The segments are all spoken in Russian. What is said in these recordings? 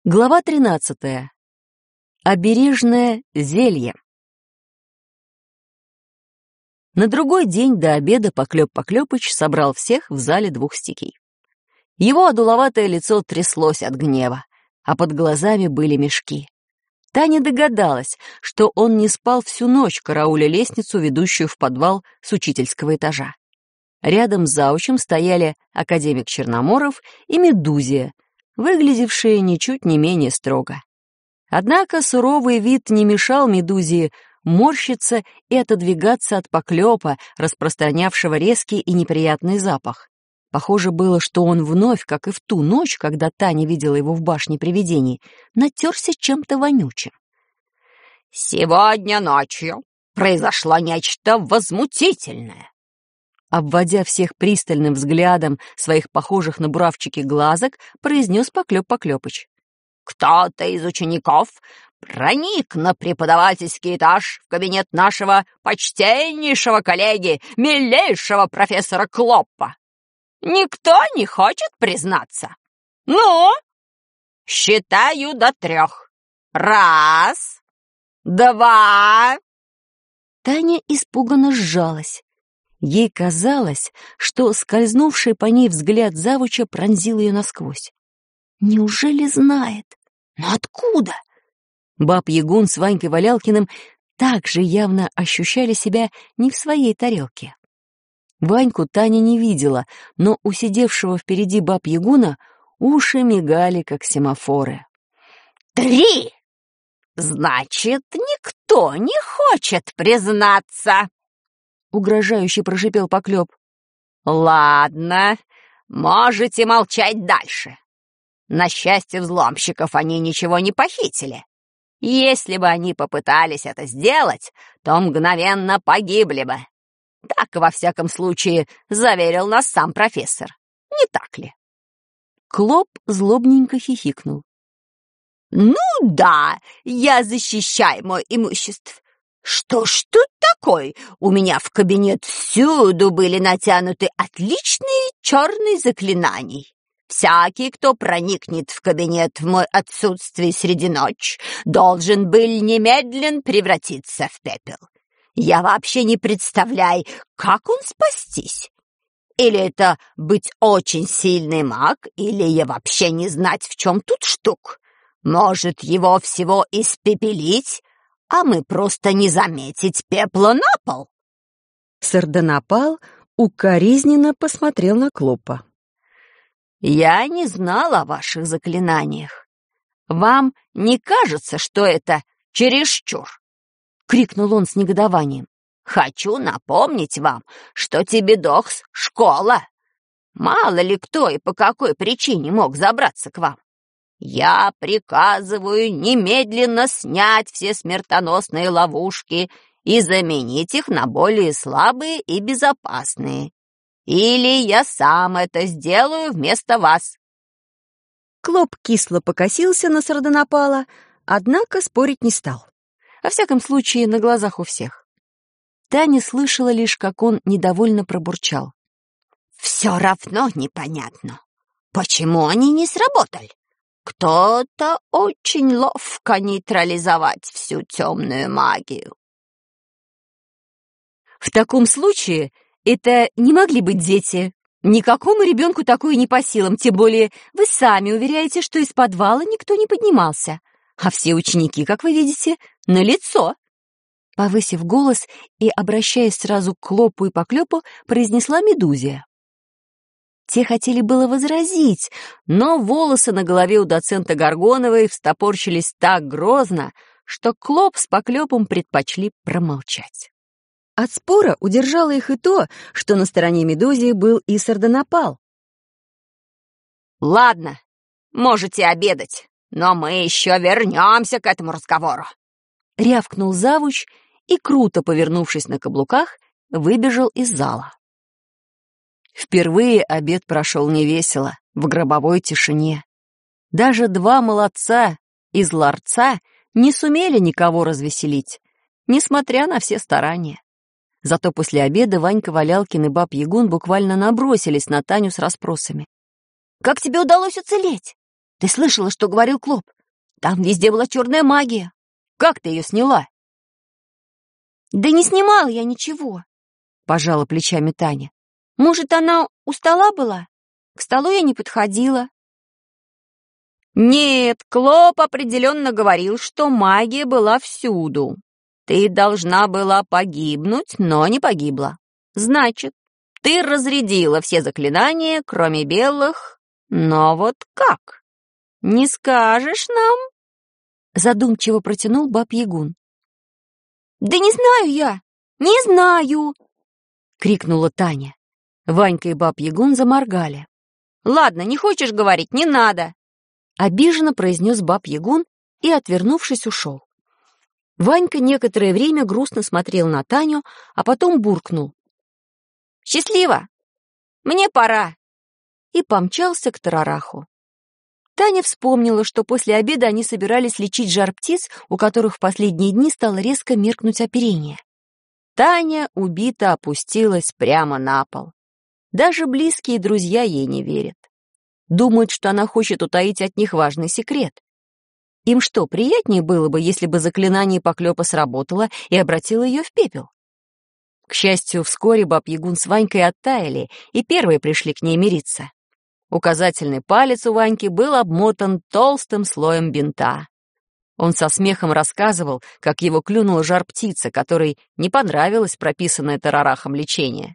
Глава 13. Обережное зелье. На другой день до обеда Поклёп Поклёпыч собрал всех в зале двух стихий. Его одуловатое лицо тряслось от гнева, а под глазами были мешки. Таня догадалась, что он не спал всю ночь, карауля лестницу, ведущую в подвал с учительского этажа. Рядом с заучем стояли академик Черноморов и Медузия, выглядевшие ничуть не менее строго. Однако суровый вид не мешал Медузе морщиться и отодвигаться от Поклёпа, распространявшего резкий и неприятный запах. Похоже было, что он вновь, как и в ту ночь, когда Таня видела его в башне привидений, натерся чем-то вонючим. «Сегодня ночью произошло нечто возмутительное», обводя всех пристальным взглядом своих похожих на буравчики глазок, произнес Поклёп Поклёпыч. «Кто-то из учеников проник на преподавательский этаж в кабинет нашего почтеннейшего коллеги, милейшего профессора Клоппа. Никто не хочет признаться. Ну, считаю до 3. 1, 2. Таня испуганно сжалась. Ей казалось, что скользнувший по ней взгляд завуча пронзил ее насквозь. Неужели знает? Но откуда? Баб-Ягун с Ванькой Валялкиным также явно ощущали себя не в своей тарелке. Ваньку Таня не видела, но у сидевшего впереди Баб-Ягуна уши мигали, как семафоры. 3! Значит, никто не хочет признаться!» Угрожающе прошипел Поклёп. «Ладно, можете молчать дальше. На счастье взломщиков они ничего не похитили. Если бы они попытались это сделать, то мгновенно погибли бы. Так, во всяком случае, заверил нас сам профессор. Не так ли?» Клоп злобненько хихикнул. «Ну да, я защищаю мое имущество. Что ж тут такое? У меня в кабинет всюду были натянуты отличные черные заклинания. Всякий, кто проникнет в кабинет в мое отсутствие среди ночи, должен был немедленно превратиться в пепел. Я вообще не представляю, как он спастись. Или это быть очень сильный маг, или я вообще не знать, в чем тут штук. Может, его всего испепелить, а мы просто не заметить пепла на пол?» Сардонапал укоризненно посмотрел на Клопа. «Я не знал о ваших заклинаниях. Вам не кажется, что это чересчур?» — крикнул он с негодованием. «Хочу напомнить вам, что Тебедокс — школа. Мало ли кто и по какой причине мог забраться к вам. Я приказываю немедленно снять все смертоносные ловушки и заменить их на более слабые и безопасные. Или я сам это сделаю вместо вас». Клоп кисло покосился на Сардонапала, однако спорить не стал. Во всяком случае, на глазах у всех. Таня слышала лишь, как он недовольно пробурчал. «Все равно непонятно, почему они не сработали. Кто-то очень ловко нейтрализовать всю темную магию». «В таком случае это не могли быть дети. Никакому ребенку такое не по силам, тем более вы сами уверяете, что из подвала никто не поднимался. А все ученики, как вы видите, налицо». Повысив голос и обращаясь сразу к Клопу и Поклёпу, произнесла Медузия. Те хотели было возразить, но волосы на голове у доцента Горгоновой встопорщились так грозно, что Клоп с Поклёпом предпочли промолчать. От спора удержало их и то, что на стороне Медузии был и Сардонапал. «Ладно, можете обедать, но мы еще вернемся к этому разговору», — рявкнул завуч и, круто повернувшись на каблуках, выбежал из зала. Впервые обед прошел невесело, в гробовой тишине. Даже два молодца из ларца не сумели никого развеселить, несмотря на все старания. Зато после обеда Ванька Валялкин и Баб-Ягун буквально набросились на Таню с расспросами. «Как тебе удалось уцелеть? Ты слышала, что говорил Клоп? Там везде была черная магия. Как ты ее сняла?» «Да не снимала я ничего», — пожала плечами Таня. «Может, она у стола была? К столу я не подходила». «Нет, Клоп определенно говорил, что магия была всюду. Ты должна была погибнуть, но не погибла. Значит, ты разрядила все заклинания, кроме белых. Но вот как? Не скажешь нам?» Задумчиво протянул Баб-Ягун. «Да не знаю я, не знаю!» — крикнула Таня. Ванька и Баб-Ягун заморгали. «Ладно, не хочешь говорить, не надо!» — обиженно произнес Баб-Ягун и, отвернувшись, ушел. Ванька некоторое время грустно смотрел на Таню, а потом буркнул: «Счастливо! Мне пора!» и помчался к Тарараху. Таня вспомнила, что после обеда они собирались лечить жар птиц, у которых в последние дни стало резко меркнуть оперение. Таня убито опустилась прямо на пол. Даже близкие друзья ей не верят. Думают, что она хочет утаить от них важный секрет. Им что, приятнее было бы, если бы заклинание поклепа сработало и обратило ее в пепел? К счастью, вскоре Баб-Ягун с Ванькой оттаяли и первые пришли к ней мириться. Указательный палец у Ваньки был обмотан толстым слоем бинта. Он со смехом рассказывал, как его клюнула жар-птица, которой не понравилось прописанное Тарарахом лечение.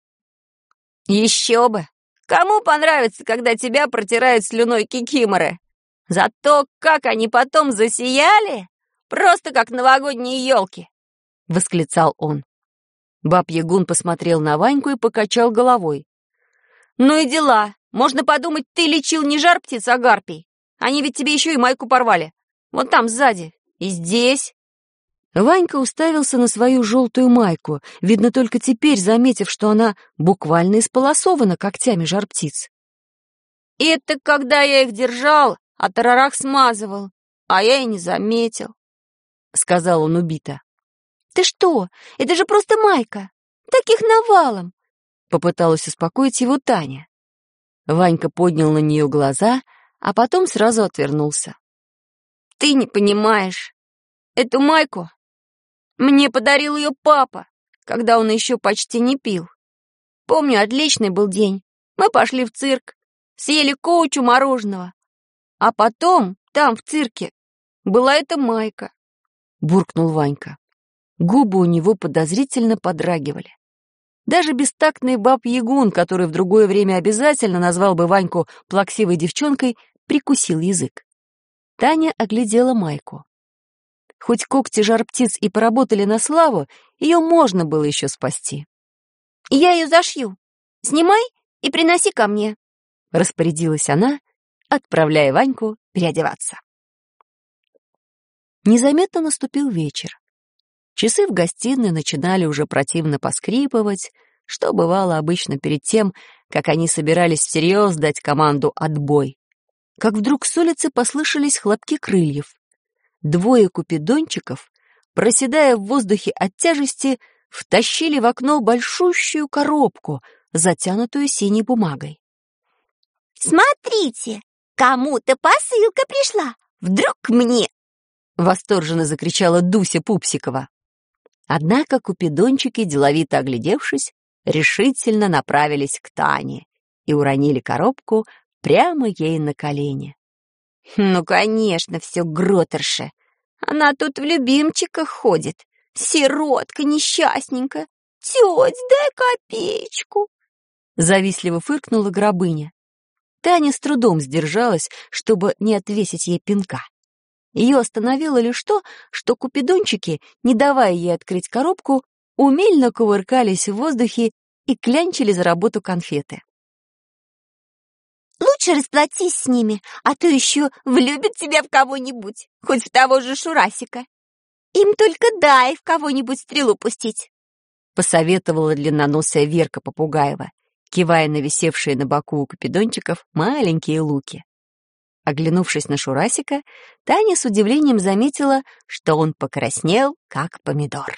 «Еще бы! Кому понравится, когда тебя протирают слюной кикиморы? Зато как они потом засияли! Просто как новогодние елки!» — восклицал он. Баб-Ягун посмотрел на Ваньку и покачал головой. «Ну и дела! Можно подумать, ты лечил не жар птиц, а гарпий. Они ведь тебе еще и майку порвали. Вон там сзади и здесь». Ванька уставился на свою желтую майку, видно только теперь заметив, что она буквально исполосована когтями жар-птиц. «Это когда я их держал, а Тарарах смазывал, а я и не заметил», — сказал он убито. «Ты что? Это же просто майка! Таких навалом!» — попыталась успокоить его Таня. Ванька поднял на нее глаза, а потом сразу отвернулся. «Ты не понимаешь. Эту майку мне подарил ее папа, когда он еще почти не пил. Помню, отличный был день. Мы пошли в цирк, съели кучу мороженого. А потом, там, в цирке, была эта майка», — буркнул Ванька. Губы у него подозрительно подрагивали. Даже бестактный Баб-Ягун, который в другое время обязательно назвал бы Ваньку плаксивой девчонкой, прикусил язык. Таня оглядела майку. Хоть когти жар-птиц и поработали на славу, ее можно было еще спасти. «Я ее зашью. Снимай и приноси ко мне», — распорядилась она, отправляя Ваньку переодеваться. Незаметно наступил вечер. Часы в гостиной начинали уже противно поскрипывать, что бывало обычно перед тем, как они собирались всерьез дать команду «отбой». Как вдруг с улицы послышались хлопки крыльев. Двое купидончиков, проседая в воздухе от тяжести, втащили в окно большущую коробку, затянутую синей бумагой. «Смотрите, кому-то посылка пришла! Вдруг мне!» — восторженно закричала Дуся Пупсикова. Однако купидончики, деловито оглядевшись, решительно направились к Тане и уронили коробку прямо ей на колени. «Ну, конечно, все Гроттерша. Она тут в любимчиках ходит. Сиротка несчастненькая. Теть, дай копеечку!» Завистливо фыркнула Гробыня. Таня с трудом сдержалась, чтобы не отвесить ей пинка. Ее остановило лишь то, что купидончики, не давая ей открыть коробку, умельно кувыркались в воздухе и клянчили за работу конфеты. «Лучше расплатись с ними, а то еще влюбят тебя в кого-нибудь, хоть в того же Шурасика. Им только дай в кого-нибудь стрелу пустить», — посоветовала длинноносая Верка Попугаева, кивая на висевшие на боку у купидончиков маленькие луки. Оглянувшись на Шурасика, Таня с удивлением заметила, что он покраснел, как помидор.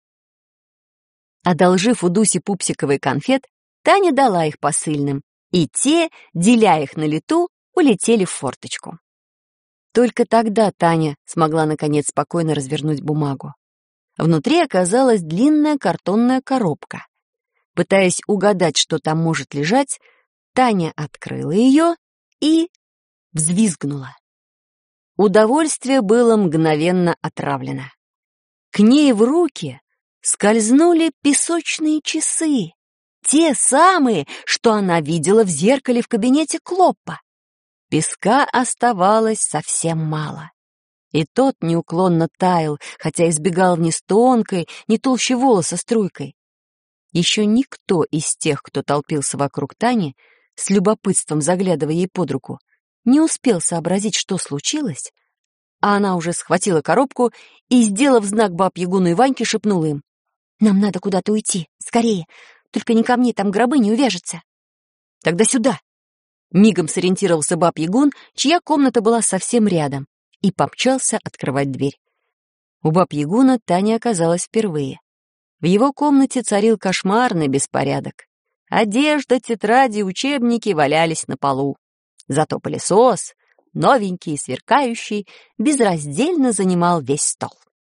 Одолжив у Дуси Пупсиковой конфет, Таня дала их посыльным, и те, деля их на лету, улетели в форточку. Только тогда Таня смогла, наконец, спокойно развернуть бумагу. Внутри оказалась длинная картонная коробка. Пытаясь угадать, что там может лежать, Таня открыла ее и взвизгнула. Удовольствие было мгновенно отравлено. К ней в руки скользнули песочные часы, те самые, что она видела в зеркале в кабинете Клоппа. Песка оставалось совсем мало. И тот неуклонно таял, хотя избегал вниз тонкой, не толще волоса струйкой. Еще никто из тех, кто толпился вокруг Тани, с любопытством заглядывая ей под руку, не успел сообразить, что случилось, а она уже схватила коробку и, сделав знак Баб-Ягуну и Ваньке, шепнула им: «Нам надо куда-то уйти, скорее, только не ко мне, там гробы не увяжется». «Тогда сюда!» Мигом сориентировался Баб-Ягун, чья комната была совсем рядом, и помчался открывать дверь. У Баб-Ягуна Таня оказалась впервые. В его комнате царил кошмарный беспорядок. Одежда, тетради, учебники валялись на полу. Зато пылесос, новенький и сверкающий, безраздельно занимал весь стол.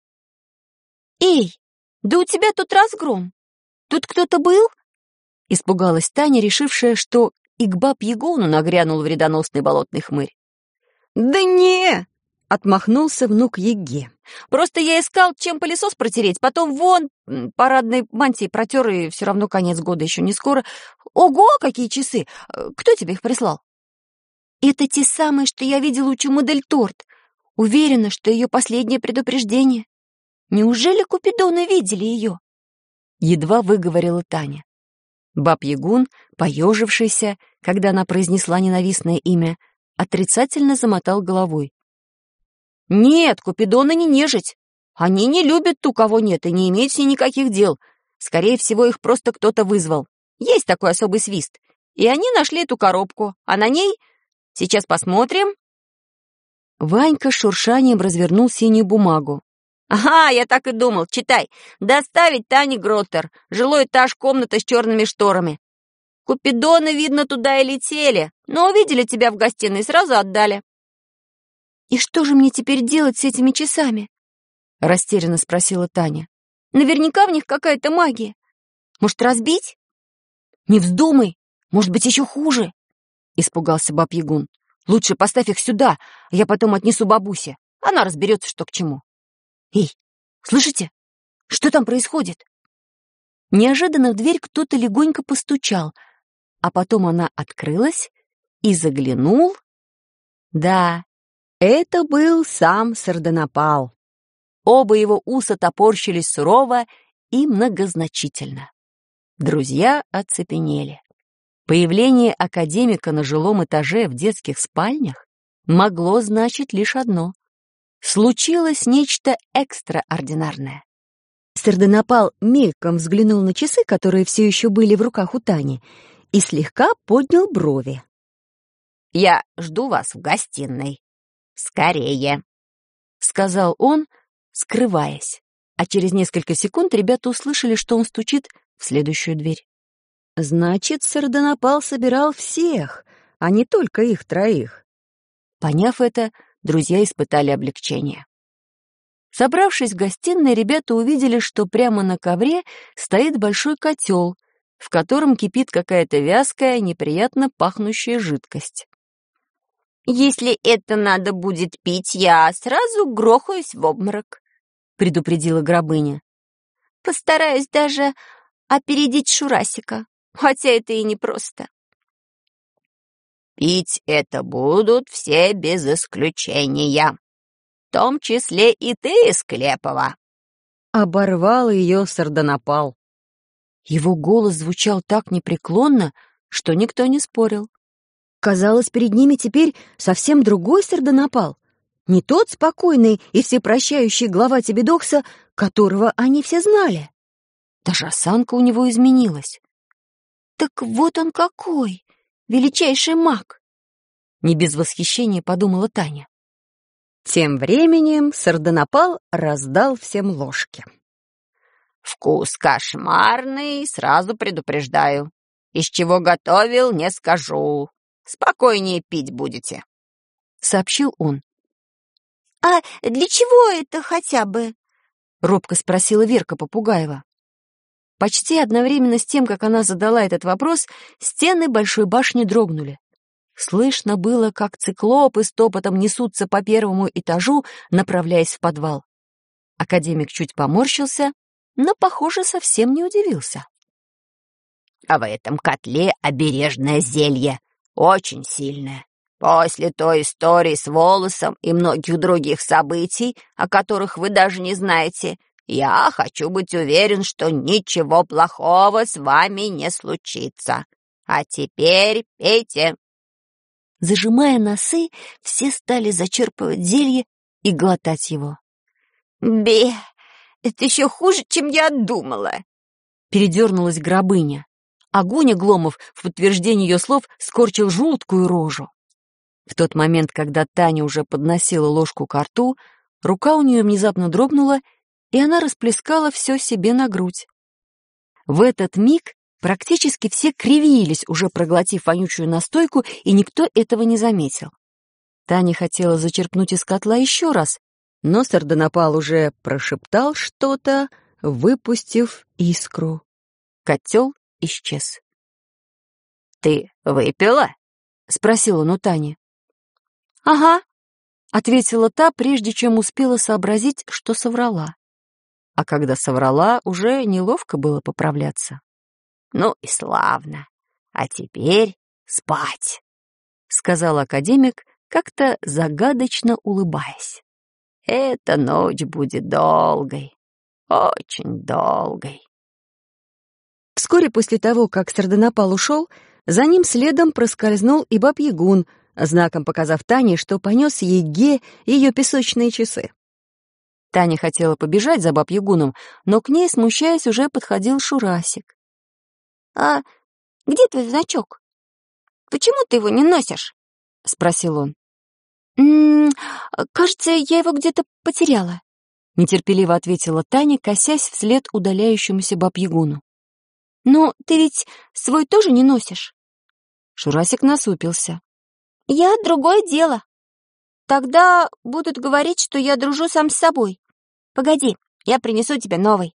«Эй, да у тебя тут разгром! Тут кто-то был?» Испугалась Таня, решившая, что и к Баб-Ягуну нагрянул вредоносный болотный хмырь. «Да не!» — отмахнулся внук Яги. «Просто я искал, чем пылесос протереть, потом вон парадной мантией протер, и все равно конец года еще не скоро. Ого, какие часы! Кто тебе их прислал?» «Это те самые, что я видела у Чумы дель Торт. Уверена, что ее последнее предупреждение. Неужели Купидоны видели ее?» Едва выговорила Таня. Баб-Ягун, поежившийся, когда она произнесла ненавистное имя, отрицательно замотал головой. «Нет, Купидоны не нежить. Они не любят ту, кого нет, и не имеют с ней никаких дел. Скорее всего, их просто кто-то вызвал. Есть такой особый свист. И они нашли эту коробку, а на ней... Сейчас посмотрим». Ванька с шуршанием развернул синюю бумагу. «Ага, я так и думал. Читай. Доставить Тане Гроттер. Жилой этаж, комната с черными шторами. Купидоны, видно, туда и летели, но увидели тебя в гостиной и сразу отдали». «И что же мне теперь делать с этими часами?» — растерянно спросила Таня. «Наверняка в них какая-то магия. Может, разбить?» «Не вздумай! Может быть, еще хуже!» — испугался Баб-Ягун. «Лучше поставь их сюда, а я потом отнесу бабусе. Она разберется, что к чему». «Эй, слышите? Что там происходит?» Неожиданно в дверь кто-то легонько постучал, а потом она открылась и заглянул. Да, это был сам Сардонапал. Оба его уса топорщились сурово и многозначительно. Друзья оцепенели. Появление академика на жилом этаже в детских спальнях могло значить лишь одно — случилось нечто экстраординарное. Сардонапал мельком взглянул на часы, которые все еще были в руках у Тани, и слегка поднял брови. «Я жду вас в гостиной. Скорее!» — сказал он, скрываясь, а через несколько секунд ребята услышали, что он стучит в следующую дверь. Значит, Сардонапал собирал всех, а не только их троих. Поняв это, друзья испытали облегчение. Собравшись в гостиной, ребята увидели, что прямо на ковре стоит большой котел, в котором кипит какая-то вязкая, неприятно пахнущая жидкость. «Если это надо будет пить, я сразу грохаюсь в обморок», — предупредила Гробыня. «Постараюсь даже опередить Шурасика, хотя это и непросто». «Пить это будут все без исключения, в том числе и ты, Склепова», — оборвал ее Сардонапал. Его голос звучал так непреклонно, что никто не спорил. Казалось, перед ними теперь совсем другой Сардонапал, не тот спокойный и всепрощающий глава Тебедокса, которого они все знали. Даже осанка у него изменилась. «Так вот он какой, величайший маг!» Не без восхищения подумала Таня. Тем временем Сардонапал раздал всем ложки. «Вкус кошмарный, сразу предупреждаю. Из чего готовил, не скажу. Спокойнее пить будете», — сообщил он. «А для чего это хотя бы?» — робко спросила Верка Попугаева. Почти одновременно с тем, как она задала этот вопрос, стены большой башни дрогнули. Слышно было, как циклопы с топотом несутся по первому этажу, направляясь в подвал. Академик чуть поморщился, но, похоже, совсем не удивился. «А в этом котле обережное зелье, очень сильное. После той истории с волосом и многих других событий, о которых вы даже не знаете, я хочу быть уверен, что ничего плохого с вами не случится. А теперь пейте». Зажимая носы, все стали зачерпывать зелье и глотать его. «Бе, это еще хуже, чем я думала!» Передернулась Гробыня, а Гуня Гломов в подтверждение ее слов скорчил жуткую рожу. В тот момент, когда Таня уже подносила ложку ко рту, рука у нее внезапно дрогнула, и она расплескала все себе на грудь. В этот миг практически все кривились, уже проглотив вонючую настойку, и никто этого не заметил. Таня хотела зачерпнуть из котла еще раз, но Сардонапал уже прошептал что-то, выпустив искру. Котел исчез. «Ты выпила?» — спросил он у Тани. «Ага», — ответила та, прежде чем успела сообразить, что соврала. А когда соврала, уже неловко было поправляться. «Ну и славно. А теперь спать», — сказал академик, как-то загадочно улыбаясь. «Эта ночь будет долгой, очень долгой». Вскоре после того, как Сардонапал ушел, за ним следом проскользнул и Баб-Ягун, знаком показав Тане, что понес ей Ге ее песочные часы. Таня хотела побежать за Баб-Ягуном, но к ней, смущаясь, уже подходил Шурасик. «А где твой значок? Почему ты его не носишь?» — спросил он. «Кажется, я его где-то потеряла», — нетерпеливо ответила Таня, косясь вслед удаляющемуся Баб-Ягуну. «Но ты ведь свой тоже не носишь?» Шурасик насупился. «Я другое дело. Тогда будут говорить, что я дружу сам с собой. Погоди, я принесу тебе новый».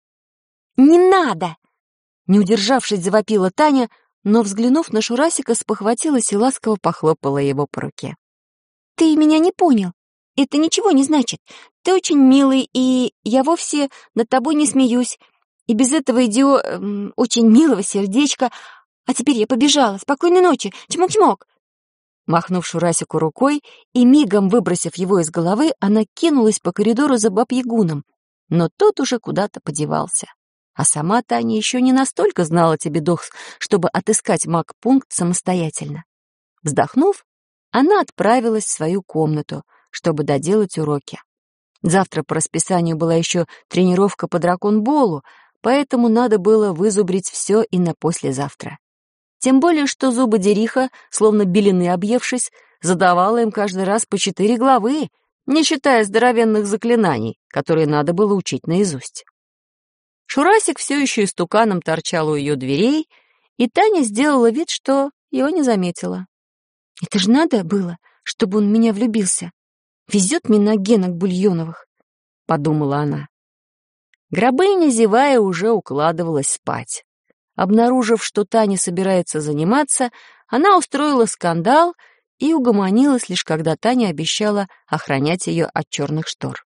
«Не надо!» Не удержавшись, завопила Таня, но, взглянув на Шурасика, спохватилась и ласково похлопала его по руке. «Ты меня не понял. Это ничего не значит. Ты очень милый, и я вовсе над тобой не смеюсь. И без этого очень милого сердечка. А теперь я побежала. Спокойной ночи. Чмок-чмок!» Махнув Шурасику рукой и мигом выбросив его из головы, она кинулась по коридору за Баб-Ягуном, но тот уже куда-то подевался. А сама Таня еще не настолько знала Тебедокс, чтобы отыскать маг-пункт самостоятельно. Вздохнув, она отправилась в свою комнату, чтобы доделать уроки. Завтра по расписанию была еще тренировка по дракон-болу, поэтому надо было вызубрить все и на послезавтра. Тем более, что зубодериха, словно белины объевшись, задавала им каждый раз по 4 главы, не считая здоровенных заклинаний, которые надо было учить наизусть. Шурасик все еще истуканом торчал у ее дверей, и Таня сделала вид, что его не заметила. «Это же надо было, чтобы он в меня влюбился. Везет мне на генок Бульоновых», — подумала она. Гробыня, зевая, уже укладывалась спать. Обнаружив, что Таня собирается заниматься, она устроила скандал и угомонилась лишь когда Таня обещала охранять ее от черных штор.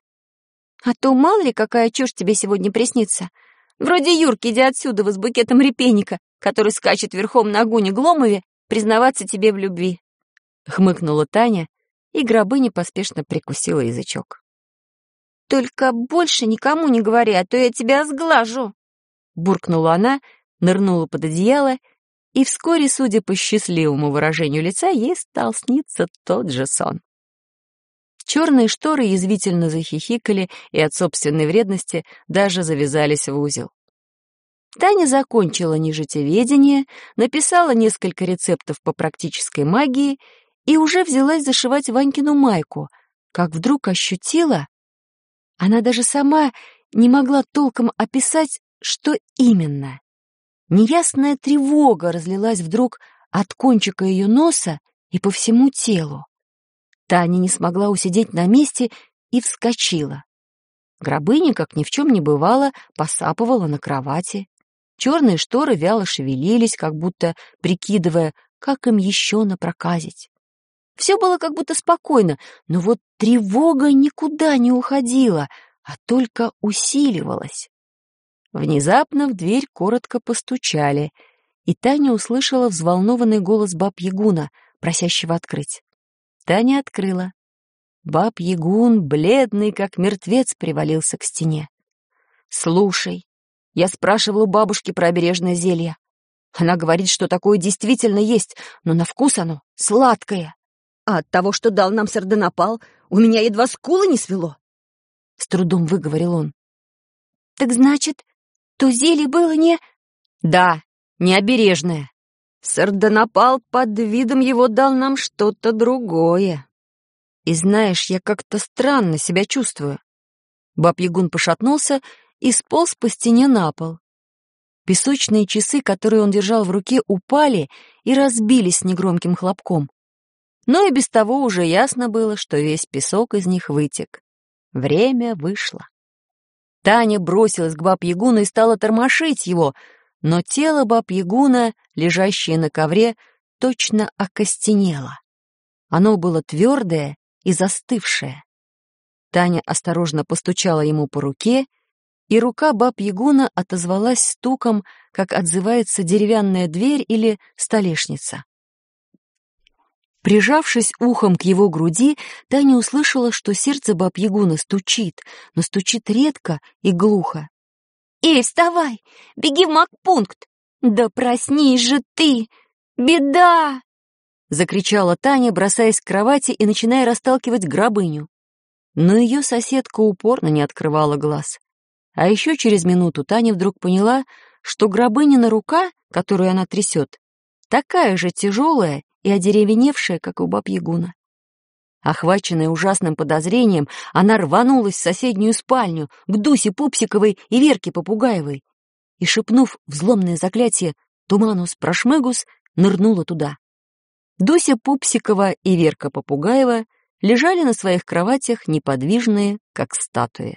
«А то мало ли какая чушь тебе сегодня приснится. Вроде Юрки, иди отсюда с букетом репейника, который скачет верхом на Гуне Гломове, признаваться тебе в любви», — хмыкнула Таня, и Гробыня поспешно прикусила язычок. «Только больше никому не говори, а то я тебя сглажу», — буркнула она, нырнула под одеяло, и вскоре, судя по счастливому выражению лица, ей стал сниться тот же сон. Черные шторы язвительно захихикали и от собственной вредности даже завязались в узел. Таня закончила нижитеведение, написала несколько рецептов по практической магии и уже взялась зашивать Ванькину майку, как вдруг ощутила... Она даже сама не могла толком описать, что именно. Неясная тревога разлилась вдруг от кончика ее носа и по всему телу. Таня не смогла усидеть на месте и вскочила. Гробыня, как ни в чем не бывало, посапывала на кровати. Черные шторы вяло шевелились, как будто прикидывая, как им еще напроказить. Все было как будто спокойно, но вот тревога никуда не уходила, а только усиливалась. Внезапно в дверь коротко постучали, и Таня услышала взволнованный голос баб-ягуна, просящего открыть. Таня открыла. Баб-ягун, бледный, как мертвец, привалился к стене. «Слушай, я спрашивала у бабушки про обережное зелье. Она говорит, что такое действительно есть, но на вкус оно сладкое. А от того, что дал нам Сардонапал, у меня едва скулы не свело», — с трудом выговорил он. Так значит, то зелье было не... «Да, не обережное. Сардонапал под видом его дал нам что-то другое. И знаешь, я как-то странно себя чувствую». Баб-ягун пошатнулся и сполз по стене на пол. Песочные часы, которые он держал в руке, упали и разбились с негромким хлопком. Но и без того уже ясно было, что весь песок из них вытек. Время вышло. Таня бросилась к баб-ягуну и стала тормошить его, но тело баб-ягуна, лежащее на ковре, точно окостенело. Оно было твердое и застывшее. Таня осторожно постучала ему по руке, и рука баб-ягуна отозвалась стуком, как отзывается деревянная дверь или столешница. Прижавшись ухом к его груди, Таня услышала, что сердце баб-ягуна стучит, но стучит редко и глухо. Эй, вставай! Беги в магпункт! Да проснись же ты! Беда! Закричала Таня, бросаясь к кровати и начиная расталкивать гробыню. Но ее соседка упорно не открывала глаз. А еще через минуту Таня вдруг поняла, что гробынина рука, которую она трясет, такая же тяжелая и одеревеневшая, как у баб-ягуна. Охваченная ужасным подозрением, она рванулась в соседнюю спальню к Дусе Пупсиковой и Верке Попугаевой и, шепнув взломное заклятие «Туманус-прошмыгус», нырнула туда. Дуся Пупсикова и Верка Попугаева лежали на своих кроватях неподвижные, как статуи.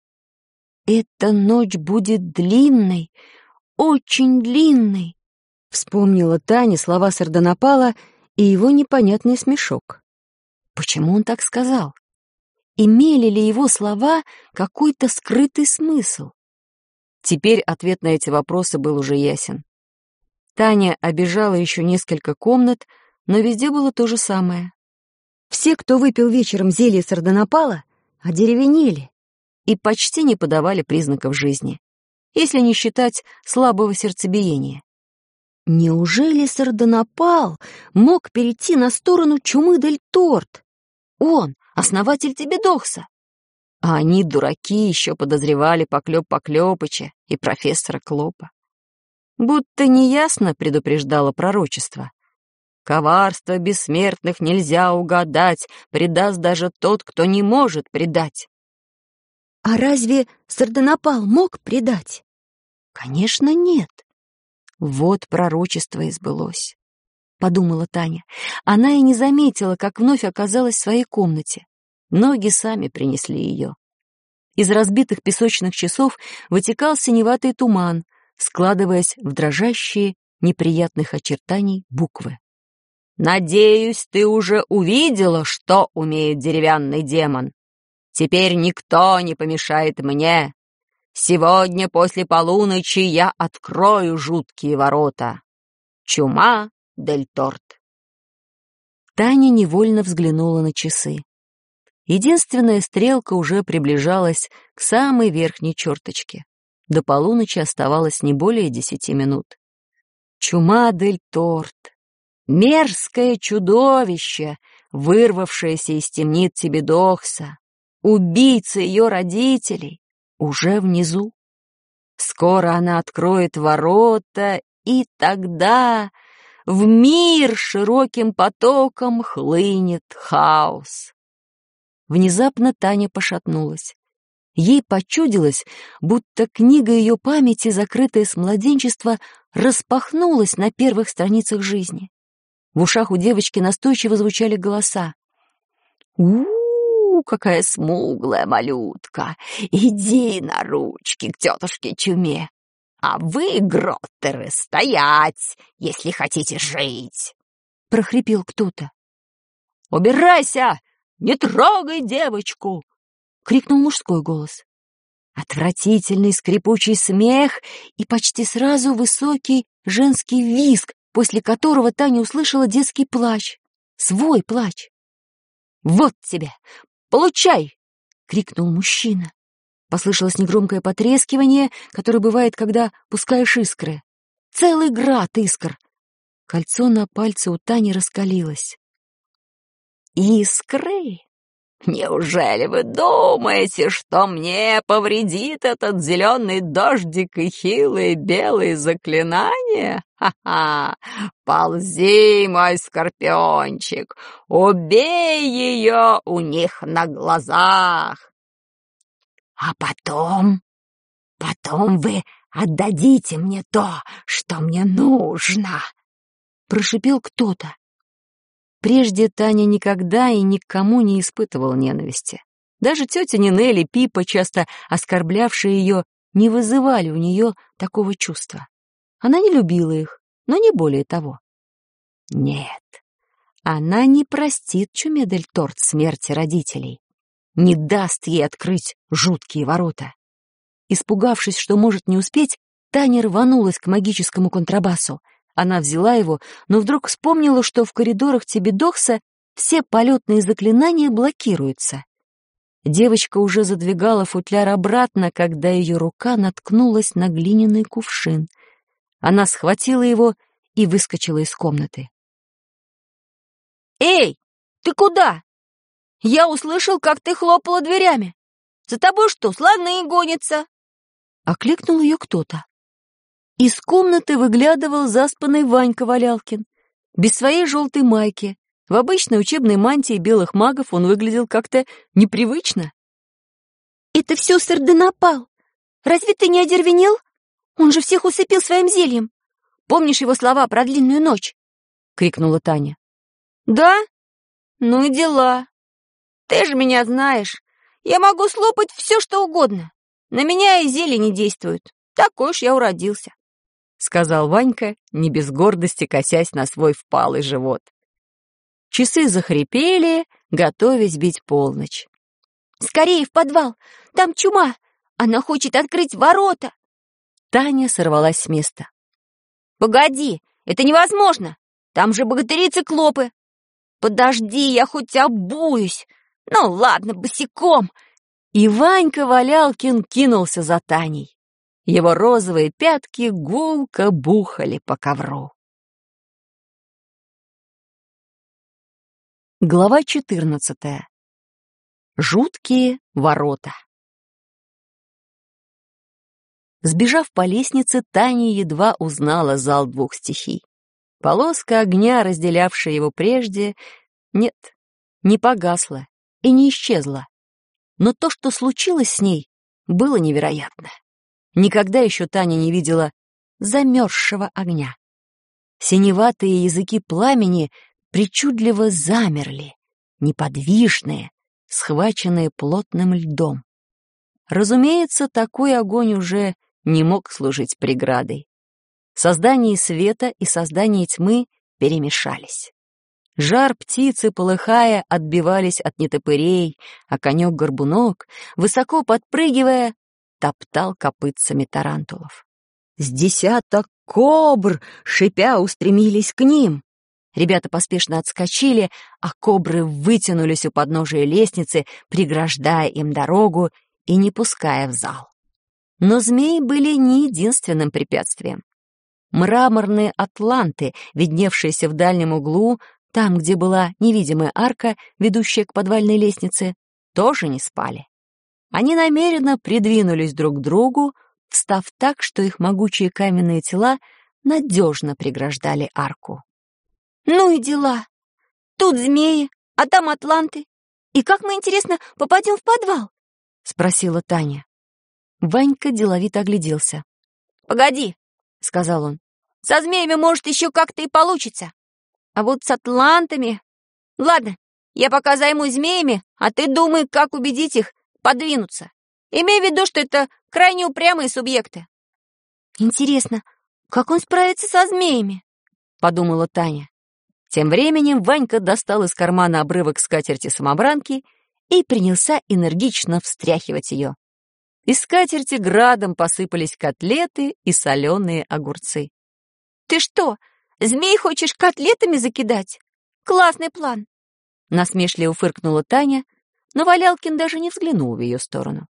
«Эта ночь будет длинной, очень длинной», — вспомнила Таня слова Сардонапала и его непонятный смешок. Почему он так сказал? Имели ли его слова какой-то скрытый смысл? Теперь ответ на эти вопросы был уже ясен. Таня обежала еще несколько комнат, но везде было то же самое. Все, кто выпил вечером зелье Сардонапала, одеревенели и почти не подавали признаков жизни, если не считать слабого сердцебиения. Неужели Сардонапал мог перейти на сторону Чумы-дель-Торт? Он, основатель Тебедокса. А они, дураки, еще подозревали Поклёп-Поклёпыча и профессора Клопа. Будто неясно предупреждало пророчество. Коварство бессмертных нельзя угадать, предаст даже тот, кто не может предать. А разве Сардонапал мог предать? Конечно, нет. Вот пророчество и сбылось, подумала Таня. Она и не заметила, как вновь оказалась в своей комнате. Ноги сами принесли ее. Из разбитых песочных часов вытекал синеватый туман, складываясь в дрожащие, неприятных очертаний буквы. «Надеюсь, ты уже увидела, что умеет деревянный демон. Теперь никто не помешает мне. Сегодня после полуночи я открою жуткие ворота. Чума-дель-Торт». Таня невольно взглянула на часы. Единственная стрелка уже приближалась к самой верхней черточке. До полуночи оставалось не более 10 минут. Чума-дель-Торт. Мерзкое чудовище, вырвавшееся из темниц Тебедокса, убийца ее родителей, уже внизу. Скоро она откроет ворота, и тогда в мир широким потоком хлынет хаос. Внезапно Таня пошатнулась. Ей почудилось, будто книга ее памяти, закрытая с младенчества, распахнулась на первых страницах жизни. В ушах у девочки настойчиво звучали голоса. Какая смуглая малютка! Иди на ручки к тетушке Чуме. А вы, Гроттеры, стоять, если хотите жить!» — прохрипел кто-то. «Убирайся! Не трогай девочку!» — крикнул мужской голос. Отвратительный скрипучий смех и почти сразу высокий женский визг, после которого Таня услышала детский плач. Свой плач. «Вот тебе! Получай!» — крикнул мужчина. Послышалось негромкое потрескивание, которое бывает, когда пускаешь искры. Целый град искр. Кольцо на пальце у Тани раскалилось. «Искры? Неужели вы думаете, что мне повредит этот зеленый дождик и хилые белые заклинания? Ха-ха! Ползи, мой скорпиончик, убей ее у них на глазах! А потом вы отдадите мне то, что мне нужно!» — прошипел кто-то. Прежде Таня никогда и никому не испытывала ненависти. Даже тетя Нинель и Пипа, часто оскорблявшие ее, не вызывали у нее такого чувства. Она не любила их, но не более того. Нет, она не простит Чуме дель Торт смерти родителей, не даст ей открыть жуткие ворота. Испугавшись, что может не успеть, Таня рванулась к магическому контрабасу. Она взяла его, но вдруг вспомнила, что в коридорах Тебедокса все полетные заклинания блокируются. Девочка уже задвигала футляр обратно, когда ее рука наткнулась на глиняный кувшин. Она схватила его и выскочила из комнаты. «Эй, ты куда? Я услышал, как ты хлопала дверями. За тобой что, слоны гонятся?» Окликнул ее кто-то. Из комнаты выглядывал заспанный Ванька Валялкин. Без своей желтой майки, в обычной учебной мантии белых магов он выглядел как-то непривычно. «Это все Сардонапал. Разве ты не одервенел? Он же всех усыпил своим зельем. Помнишь его слова про длинную ночь?» — крикнула Таня. «Да? Ну и дела. Ты же меня знаешь. Я могу слопать все, что угодно. На меня и зелья не действуют. Такой уж я уродился», — сказал Ванька, не без гордости косясь на свой впалый живот. Часы захрипели, готовясь бить полночь. «Скорее в подвал! Там чума! Она хочет открыть ворота!» Таня сорвалась с места. «Погоди, это невозможно! Там же богатыри-циклопы! Подожди, я хоть обуюсь! Ну ладно, босиком!» И Ванька Валялкин кинулся за Таней. Его розовые пятки гулко бухали по ковру. Глава 14. Жуткие ворота. Сбежав по лестнице, Таня едва узнала зал двух стихий. Полоска огня, разделявшая его прежде, нет, не погасла и не исчезла. Но то, что случилось с ней, было невероятно. Никогда еще Таня не видела замерзшего огня. Синеватые языки пламени причудливо замерли, неподвижные, схваченные плотным льдом. Разумеется, такой огонь уже не мог служить преградой. Создание света и создание тьмы перемешались. Жар птицы, полыхая, отбивались от нетопырей, а конек-горбунок, высоко подпрыгивая, топтал копытцами тарантулов. С десяток кобр, шипя, устремились к ним. Ребята поспешно отскочили, а кобры вытянулись у подножия лестницы, преграждая им дорогу и не пуская в зал. Но змеи были не единственным препятствием. Мраморные атланты, видневшиеся в дальнем углу, там, где была невидимая арка, ведущая к подвальной лестнице, тоже не спали. Они намеренно придвинулись друг к другу, встав так, что их могучие каменные тела надежно преграждали арку. «Ну и дела! Тут змеи, а там атланты. И как мы, интересно, попадем в подвал?» — спросила Таня. Ванька деловито огляделся. «Погоди», — сказал он, — «со змеями, может, еще как-то и получится. А вот с атлантами... Ладно, Я пока займусь змеями, а ты думай, как убедить их подвинуться. Имей в виду, что это крайне упрямые субъекты». «Интересно, как он справится со змеями?» — подумала Таня. Тем временем Ванька достал из кармана обрывок скатерти-самобранки и принялся энергично встряхивать ее. Из скатерти градом посыпались котлеты и соленые огурцы. «Ты что, змей хочешь котлетами закидать? Классный план!» Насмешливо фыркнула Таня, но Валялкин даже не взглянул в ее сторону.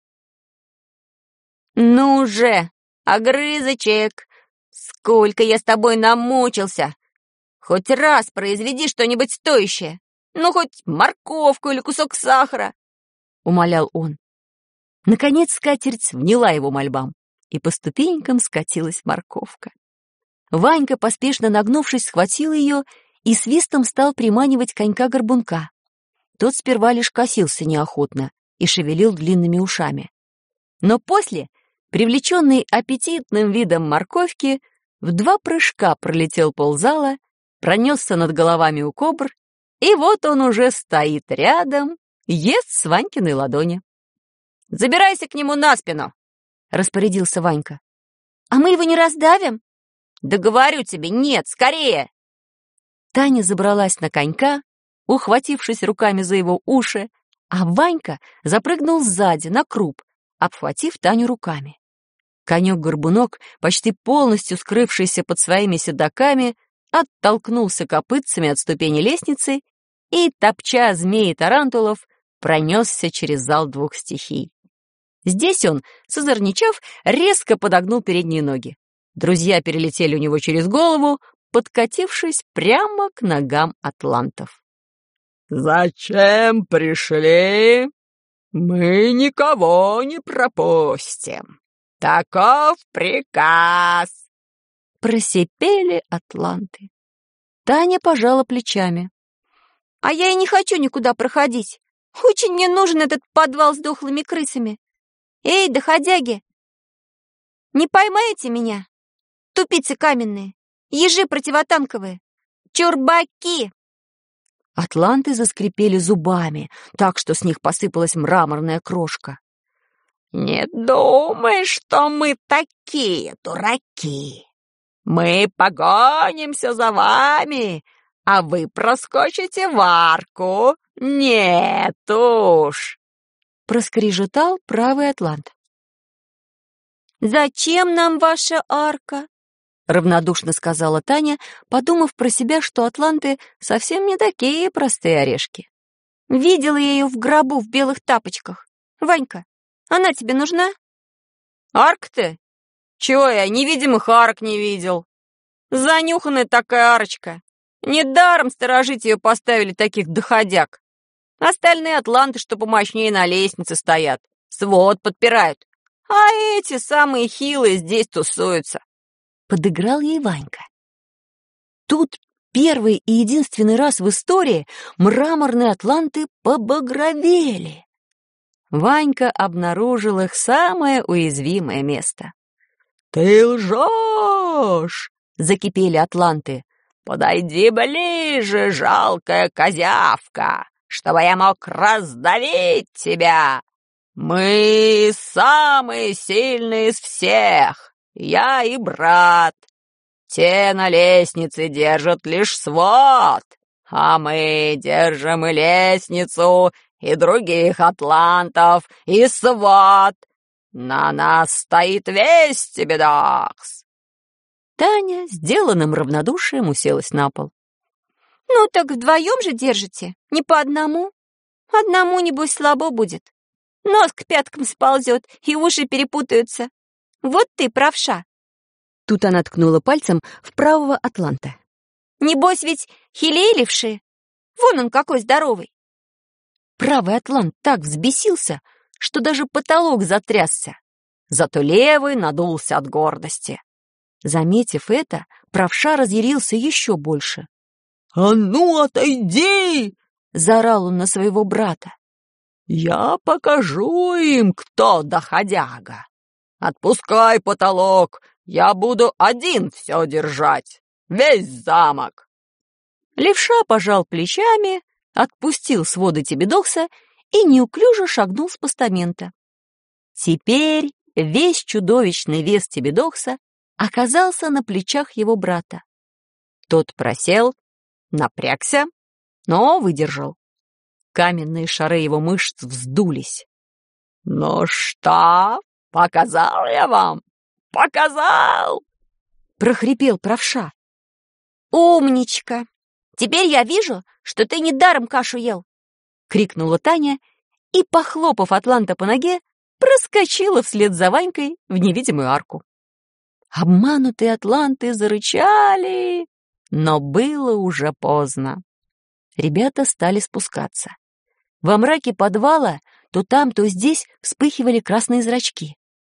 «Ну же, огрызочек, сколько я с тобой намучился! Хоть раз произведи что-нибудь стоящее, ну хоть морковку или кусок сахара!» — умолял он. Наконец скатерть вняла его мольбам, и по ступенькам скатилась морковка. Ванька, поспешно нагнувшись, схватил ее и свистом стал приманивать конька-горбунка. Тот сперва лишь косился неохотно и шевелил длинными ушами. Но после, привлеченный аппетитным видом морковки, в 2 прыжка пролетел ползала, пронесся над головами у кобр, и вот он уже стоит рядом, ест с Ванькиной ладони. «Забирайся к нему на спину!» — распорядился Ванька. «А мы его не раздавим?» «Да говорю тебе, нет, скорее!» Таня забралась на конька, ухватившись руками за его уши, а Ванька запрыгнул сзади, на круп, обхватив Таню руками. Конек-горбунок, почти полностью скрывшийся под своими седаками, оттолкнулся копытцами от ступени лестницы и, топча змеи тарантулов, пронесся через зал 2 стихий. Здесь он, созорничав, резко подогнул передние ноги. Друзья перелетели у него через голову, подкатившись прямо к ногам атлантов. «Зачем пришли? Мы никого не пропустим. Таков приказ!» Просипели атланты. Таня пожала плечами. «А я и не хочу никуда проходить. Очень мне нужен этот подвал с дохлыми крысами. Эй, доходяги, не поймаете меня? Тупицы каменные, ежи противотанковые, чурбаки!» Атланты заскрипели зубами, так что с них посыпалась мраморная крошка. «Не думай, что мы такие дураки. Мы погонимся за вами, а вы проскочите в арку. Нет уж!» — проскрежетал правый атлант. «Зачем нам ваша арка?» — равнодушно сказала Таня, подумав про себя, что атланты совсем не такие простые орешки. «Видела я ее в гробу в белых тапочках. Ванька, она тебе нужна?» «Арка-то? Чего я невидимых арок не видел? Занюханная такая арочка. Недаром сторожить ее поставили таких доходяг. Остальные атланты, что помощнее, на лестнице стоят, свод подпирают. А эти самые хилые здесь тусуются». Подыграл ей Ванька. Тут первый и единственный раз в истории мраморные атланты побагровели. Ванька обнаружил их самое уязвимое место. «Ты лжешь!» — закипели атланты. «Подойди ближе, жалкая козявка, чтобы я мог раздавить тебя. Мы самые сильные из всех, я и брат. Те на лестнице держат лишь свод, а мы держим и лестницу, и других атлантов, и свод. На нас стоит весь Тебедокс». Таня, сделанным равнодушием, уселась на пол. «Ну так вдвоем же держите, не по одному. Одному, небось, слабо будет. Нос к пяткам сползет, и уши перепутаются. Вот ты правша». Тут она ткнула пальцем в правого атланта. «Небось ведь хилейлевший. Вон он какой здоровый». Правый атлант так взбесился, что даже потолок затрясся. Зато левый надулся от гордости. Заметив это, правша разъярился еще больше. «А ну, отойди!» — заорал он на своего брата. «Я покажу им, кто доходяга. Отпускай потолок, я буду один все держать, весь замок». Левша пожал плечами, отпустил своды Тебедокса и неуклюже шагнул с постамента. Теперь весь чудовищный вес Тебедокса оказался на плечах его брата. Тот просел, напрягся, но выдержал. Каменные шары его мышц вздулись. «Ну что, показал я вам? Показал!» — прохрипел правша. «Умничка! Теперь я вижу, что ты недаром кашу ел!» — крикнула Таня и, похлопав атланта по ноге, проскочила вслед за Ванькой в невидимую арку. Обманутые атланты зарычали, но было уже поздно. Ребята стали спускаться. Во мраке подвала то там, то здесь вспыхивали красные зрачки.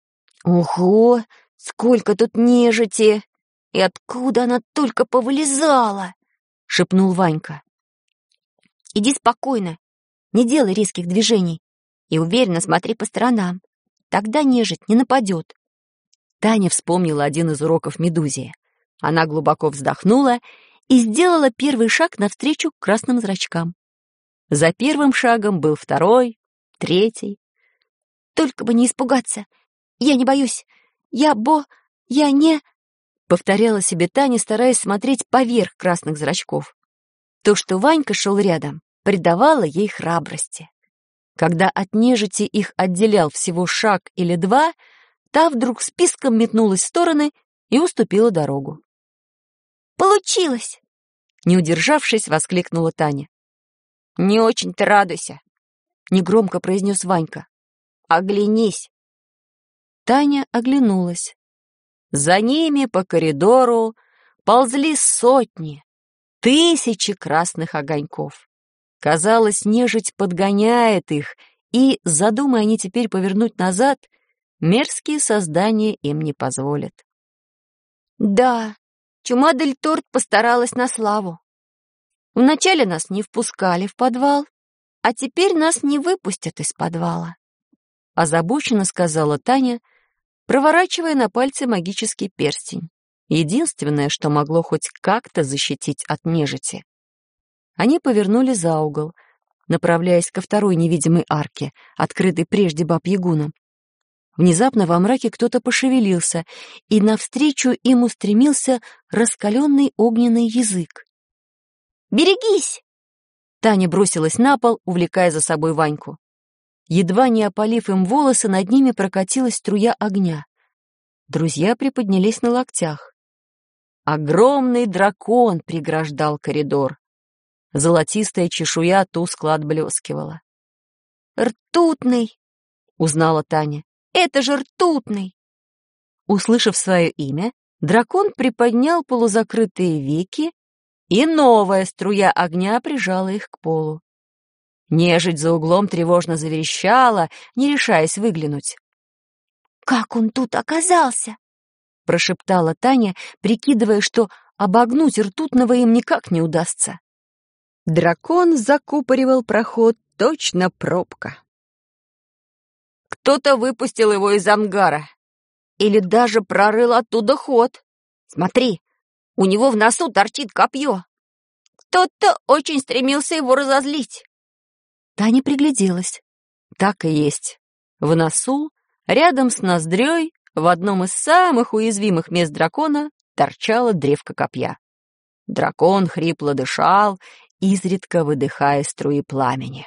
«Ого! Сколько тут нежити! И откуда она только повылезала?» — шепнул Ванька. «Иди спокойно, не делай резких движений и уверенно смотри по сторонам. Тогда нежить не нападет». Таня вспомнила один из уроков Медузии. Она глубоко вздохнула и сделала первый шаг навстречу красным зрачкам. За первым шагом был второй, третий. «Только бы не испугаться! Я не боюсь! Я не...» — повторяла себе Таня, стараясь смотреть поверх красных зрачков. То, что Ванька шел рядом, придавало ей храбрости. Когда от нежити их отделял всего шаг или два, та вдруг списком метнулась в стороны и уступила дорогу. «Получилось!» — не удержавшись, воскликнула Таня. «Не очень-то радуйся», — негромко произнес Ванька. «Оглянись». Таня оглянулась. За ними по коридору ползли сотни, тысячи красных огоньков. Казалось, нежить подгоняет их, и, задумая они теперь повернуть назад, мерзкие создания им не позволят. «Да, Чума дель Торт постаралась на славу. Вначале нас не впускали в подвал, а теперь нас не выпустят из подвала», — озабоченно сказала Таня, проворачивая на пальце магический перстень. Единственное, что могло хоть как-то защитить от нежити. Они повернули за угол, направляясь ко второй невидимой арке, открытой прежде Баб-Ягуном. Внезапно во мраке кто-то пошевелился, и навстречу им устремился раскаленный огненный язык. «Берегись!» Таня бросилась на пол, увлекая за собой Ваньку. Едва не опалив им волосы, над ними прокатилась струя огня. Друзья приподнялись на локтях. Огромный дракон преграждал коридор. Золотистая чешуя тускло отблескивала. «Ртутный!» — узнала Таня. «Это же ртутный!» Услышав свое имя, дракон приподнял полузакрытые веки, и новая струя огня прижала их к полу. Нежить за углом тревожно заверещала, не решаясь выглянуть. «Как он тут оказался?» — прошептала Таня, прикидывая, что обогнуть ртутного им никак не удастся. Дракон закупоривал проход, точно пробка. «Кто-то выпустил его из ангара. Или даже прорыл оттуда ход. Смотри, у него в носу торчит копье. Кто-то очень стремился его разозлить». Таня пригляделась. Так и есть. В носу, рядом с ноздрёй, в одном из самых уязвимых мест дракона торчала древко копья. Дракон хрипло дышал, изредка выдыхая струи пламени.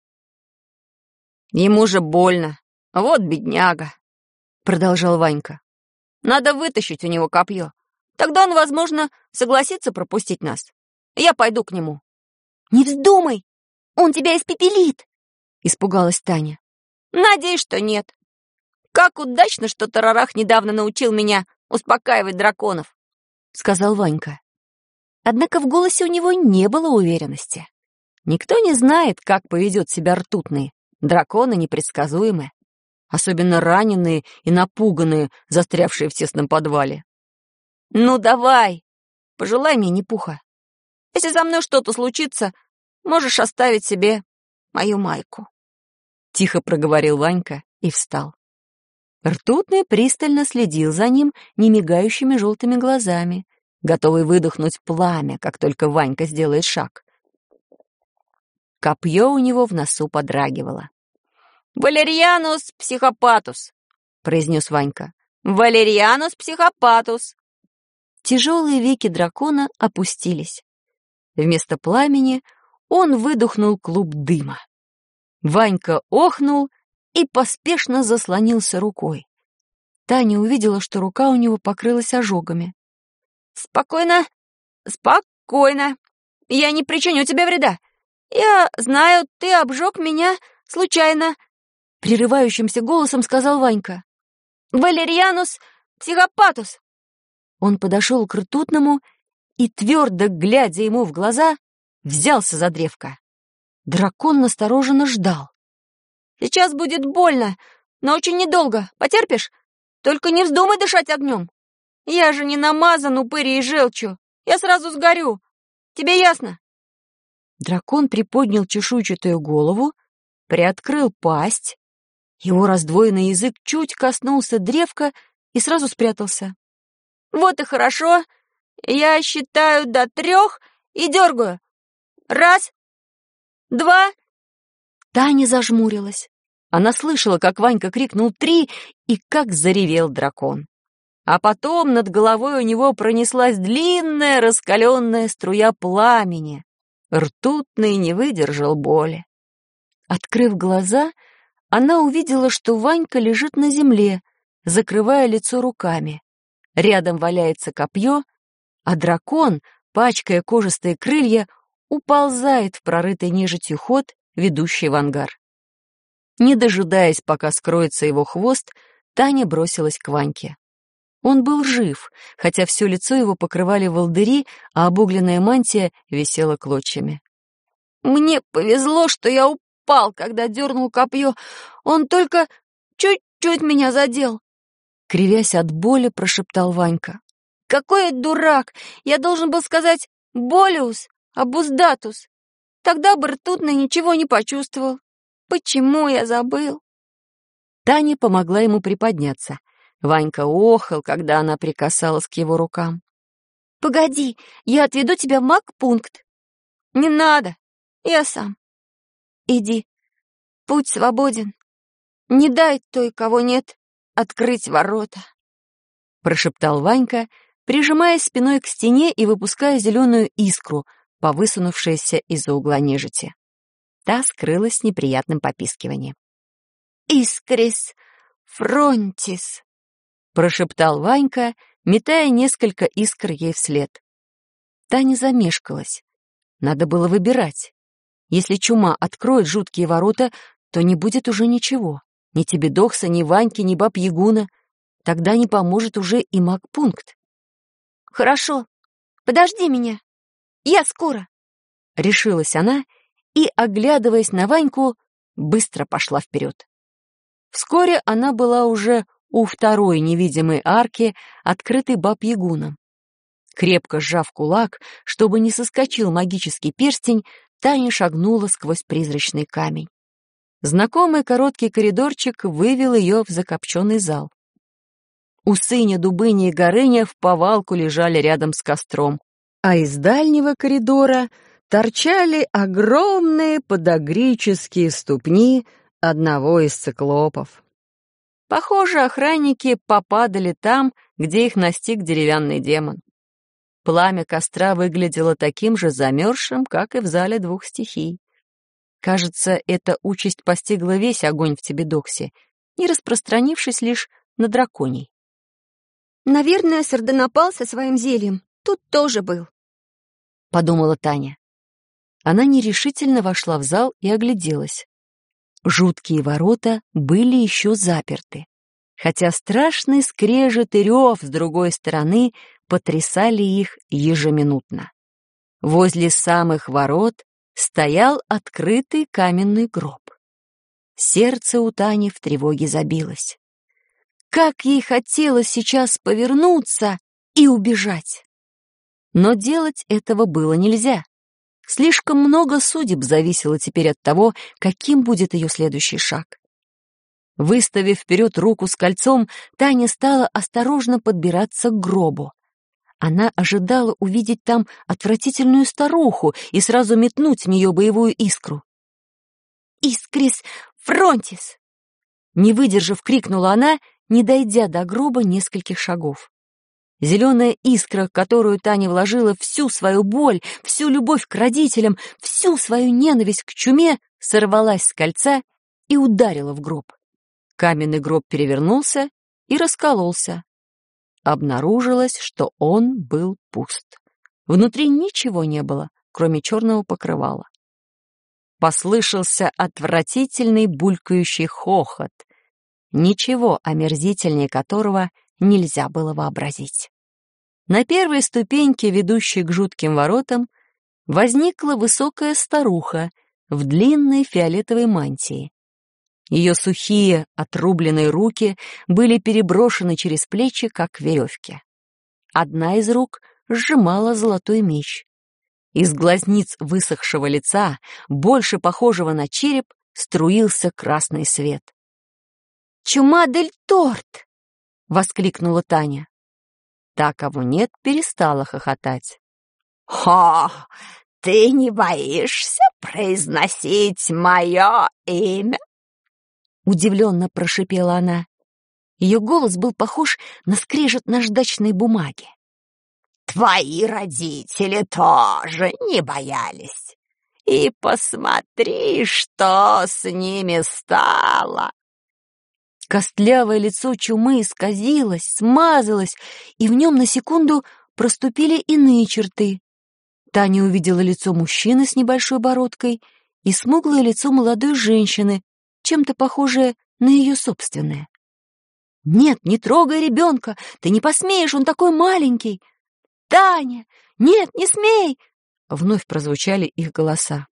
«Ему же больно. Вот бедняга», — продолжал Ванька. «Надо вытащить у него копье. Тогда он, возможно, согласится пропустить нас. Я пойду к нему». «Не вздумай! Он тебя испепелит!» — испугалась Таня. «Надеюсь, что нет. Как удачно, что Тарарах недавно научил меня успокаивать драконов», — сказал Ванька. Однако в голосе у него не было уверенности. Никто не знает, как поведет себя ртутный. Драконы непредсказуемы. Особенно раненые и напуганные, застрявшие в тесном подвале. «Ну давай, пожелай мне непуха. Если со мной что-то случится, можешь оставить себе мою майку», — тихо проговорил Ванька и встал. Ртутный пристально следил за ним немигающими желтыми глазами, готовый выдохнуть пламя, как только Ванька сделает шаг. Копье у него в носу подрагивало. «Валерьянус психопатус», — произнес Ванька. «Валерьянус психопатус». Тяжелые веки дракона опустились. Вместо пламени он выдохнул клуб дыма. Ванька охнул и поспешно заслонился рукой. Таня увидела, что рука у него покрылась ожогами. «Спокойно, спокойно. Я не причиню тебе вреда. Я знаю, ты обжег меня случайно», — прерывающимся голосом сказал Ванька. «Валерьянус психопатус». Он подошел к ртутному и, твердо глядя ему в глаза, взялся за древко. Дракон настороженно ждал. «Сейчас будет больно, но очень недолго. Потерпишь? Только не вздумай дышать огнем. Я же не намазан упырей и желчью. Я сразу сгорю. Тебе ясно?» Дракон приподнял чешуйчатую голову, приоткрыл пасть. Его раздвоенный язык чуть коснулся древка и сразу спрятался. «Вот и хорошо. Я считаю до 3 и дергаю. 1, 2. Таня зажмурилась. Она слышала, как Ванька крикнул 3 и как заревел дракон. А потом над головой у него пронеслась длинная раскаленная струя пламени. Ртутный не выдержал боли. Открыв глаза, она увидела, что Ванька лежит на земле, закрывая лицо руками. Рядом валяется копье, а дракон, пачкая кожистые крылья, уползает в прорытый нежитью ход, ведущий в ангар. Не дожидаясь, пока скроется его хвост, Таня бросилась к Ваньке. Он был жив, хотя все лицо его покрывали волдыри, а обугленная мантия висела клочьями. «Мне повезло, что я упал, когда дернул копье. Он только чуть-чуть меня задел», — кривясь от боли, прошептал Ванька. «Какой я дурак! Я должен был сказать «болиус», «обуздатус». Тогда бы ртутный ничего не почувствовал. Почему я забыл?» Таня помогла ему приподняться. Ванька охал, когда она прикасалась к его рукам. «Погоди, я отведу тебя в магпункт». «Не надо, я сам. Иди, путь свободен. Не дай той, кого нет, открыть ворота», — прошептал Ванька, прижимаясь спиной к стене и выпуская зеленую искру, повысунувшаяся из-за угла нежити. Та скрылась с неприятным попискиванием. «Искрис фронтис», — прошептал Ванька, метая несколько искр ей вслед. Таня замешкалась. Надо было выбирать. Если чума откроет жуткие ворота, то не будет уже ничего. Ни Тебедокса, ни Ваньки, ни баб-ягуна. Тогда не поможет уже и магпункт. «Хорошо, подожди меня. Я скоро», — решилась она и, оглядываясь на Ваньку, быстро пошла вперед. Вскоре она была уже у второй невидимой арки, открытой баб-ягуном. Крепко сжав кулак, чтобы не соскочил магический перстень, Таня шагнула сквозь призрачный камень. Знакомый короткий коридорчик вывел ее в закопченный зал. Усыня, Дубыня и Горыня вповалку лежали рядом с костром, а из дальнего коридора торчали огромные подагрические ступни одного из циклопов. Похоже, охранники попадали там, где их настиг деревянный демон. Пламя костра выглядело таким же замерзшим, как и в зале 2 стихий. Кажется, эта участь постигла весь огонь в Тебедоксе, не распространившись лишь на драконий. «Наверное, Сардонапал со своим зельем тут тоже был», — подумала Таня. Она нерешительно вошла в зал и огляделась. Жуткие ворота были еще заперты, хотя страшный скрежет и рев с другой стороны потрясали их ежеминутно. Возле самых ворот стоял открытый каменный гроб. Сердце у Тани в тревоге забилось. Как ей хотелось сейчас повернуться и убежать! Но делать этого было нельзя. Слишком много судеб зависело теперь от того, каким будет ее следующий шаг. Выставив вперед руку с кольцом, Таня стала осторожно подбираться к гробу. Она ожидала увидеть там отвратительную старуху и сразу метнуть в нее боевую искру. Искрис Фронтис!» Не выдержав, крикнула она, не дойдя до гроба нескольких шагов. Зеленая искра, в которую Таня вложила всю свою боль, всю любовь к родителям, всю свою ненависть к чуме, сорвалась с кольца и ударила в гроб. Каменный гроб перевернулся и раскололся. Обнаружилось, что он был пуст. Внутри ничего не было, кроме черного покрывала. Послышался отвратительный булькающий хохот, ничего омерзительнее которого нельзя было вообразить. На первой ступеньке, ведущей к жутким воротам, возникла высокая старуха в длинной фиолетовой мантии. Ее сухие, отрубленные руки были переброшены через плечи, как веревки. Одна из рук сжимала золотой меч. Из глазниц высохшего лица, больше похожего на череп, струился красный свет. «Чума дель торт!» — воскликнула Таня. Та, кого нет, перестала хохотать. «О, ты не боишься произносить мое имя?» Удивленно прошипела она. Ее голос был похож на скрежет наждачной бумаги. «Твои родители тоже не боялись. И посмотри, что с ними стало!» Костлявое лицо чумы исказилось, смазалось, и в нем на секунду проступили иные черты. Таня увидела лицо мужчины с небольшой бородкой и смуглое лицо молодой женщины, чем-то похожее на ее собственное. «Нет, не трогай ребенка! Ты не посмеешь, он такой маленький!» «Таня! Нет, не смей!» Вновь прозвучали их голоса.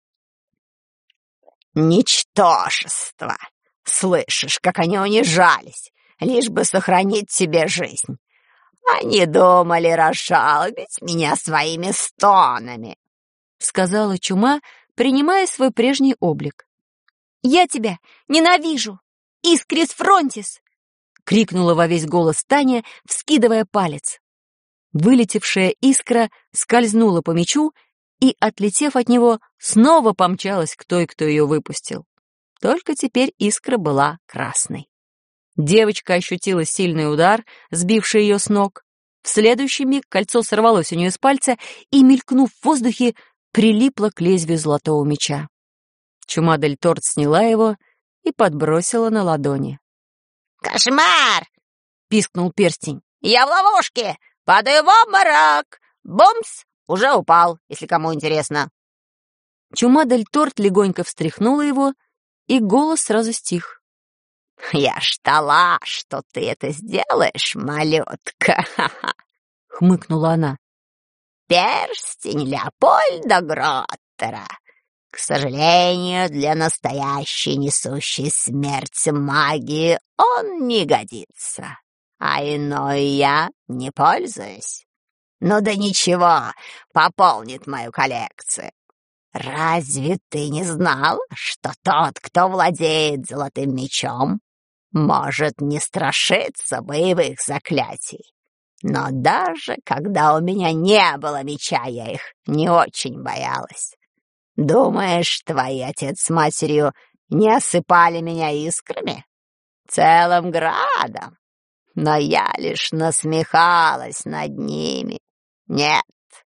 «Ничтожество! Слышишь, как они унижались, лишь бы сохранить себе жизнь. Они думали разжалобить меня своими стонами», — сказала чума, принимая свой прежний облик. «Я тебя ненавижу! Искрис Фронтис!» — крикнула во весь голос Таня, вскидывая палец. Вылетевшая искра скользнула по мечу и, отлетев от него, снова помчалась к той, кто ее выпустил. Только теперь искра была красной. Девочка ощутила сильный удар, сбивший ее с ног. В следующий миг кольцо сорвалось у нее с пальца и, мелькнув в воздухе, прилипло к лезвию золотого меча. Чума дель Торт сняла его и подбросила на ладони. «Кошмар!» — пискнул перстень. «Я в ловушке! Падаю в обморок! Бумс! Уже упал, если кому интересно!» Чума дель Торт легонько встряхнула его, и голос сразу стих. «Я ждала, что ты это сделаешь, малютка!» — хмыкнула она. «Перстень Леопольда Гроттера. К сожалению, для настоящей несущей смерть магии он не годится, а иной я не пользуюсь. Ну да ничего, пополнит мою коллекцию. Разве ты не знал, что тот, кто владеет золотым мечом, может не страшиться боевых заклятий? Но даже когда у меня не было меча, я их не очень боялась. Думаешь, твои отец с матерью не осыпали меня искрами? Целым градом. Но я лишь насмехалась над ними. Нет,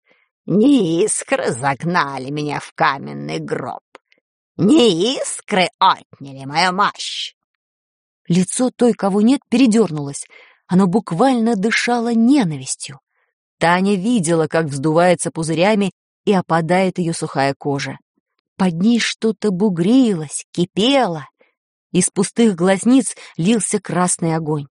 не искры загнали меня в каменный гроб. Не искры отняли мою мощь. Лицо той, кого нет, передернулось. Оно буквально дышало ненавистью. Таня видела, как вздувается пузырями и опадает ее сухая кожа. Под ней что-то бугрилось, кипело. Из пустых глазниц лился красный огонь.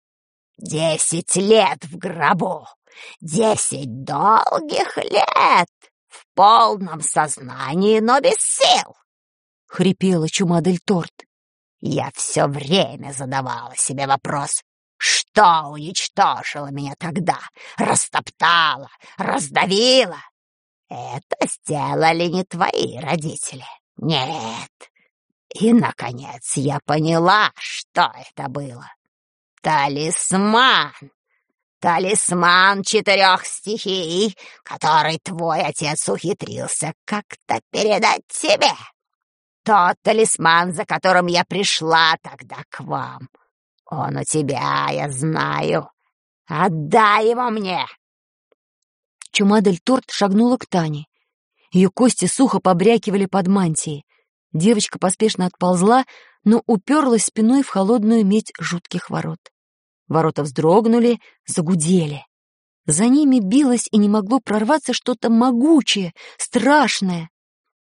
10 лет в гробу, 10 долгих лет, в полном сознании, но без сил, — хрипела Чума дель Торт. Я все время задавала себе вопрос, что уничтожило меня тогда, растоптало, раздавило. Это сделали не твои родители, нет. И, наконец, я поняла, что это было. Талисман! Талисман 4 стихий, который твой отец ухитрился как-то передать тебе. тот талисман, за которым я пришла тогда к вам. Он у тебя, я знаю. Отдай его мне!» Чумадель-торт шагнула к Тане. Ее кости сухо побрякивали под мантией. Девочка поспешно отползла, но уперлась спиной в холодную медь жутких ворот. Ворота вздрогнули, загудели. За ними билось и не могло прорваться что-то могучее, страшное.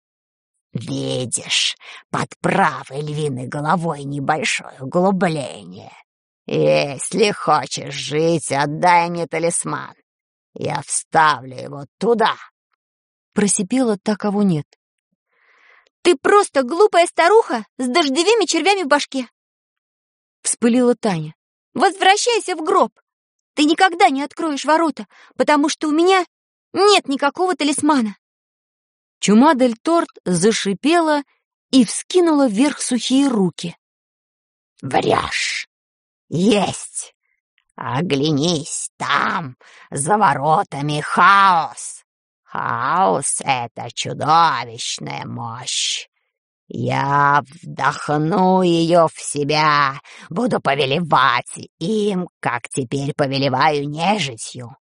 «Видишь, под правой львиной головой небольшое углубление. Если хочешь жить, отдай мне талисман. Я вставлю его туда», — просипела та, кого нет. «Ты просто глупая старуха с дождевыми червями в башке!» — вспылила Таня. «Возвращайся в гроб! Ты никогда не откроешь ворота, потому что у меня нет никакого талисмана!» Чумадель-торт зашипела и вскинула вверх сухие руки. «Врешь! Есть! Оглянись, там, за воротами, хаос! Хаос — это чудовищная мощь. Я вдохну ее в себя, буду повелевать им, как теперь повелеваю нежитью.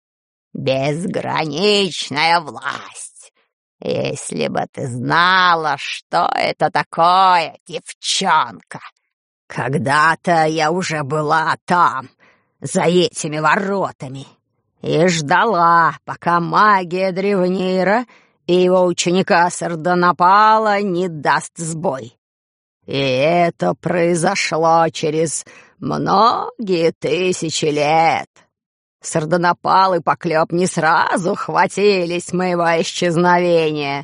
Безграничная власть. Если бы ты знала, что это такое, девчонка. Когда-то я уже была там, за этими воротами, и ждала, пока магия Древнира и его ученика Сардонапала не даст сбой. И это произошло через многие тысячи лет. Сардонапал и Поклёп не сразу хватились моего исчезновения.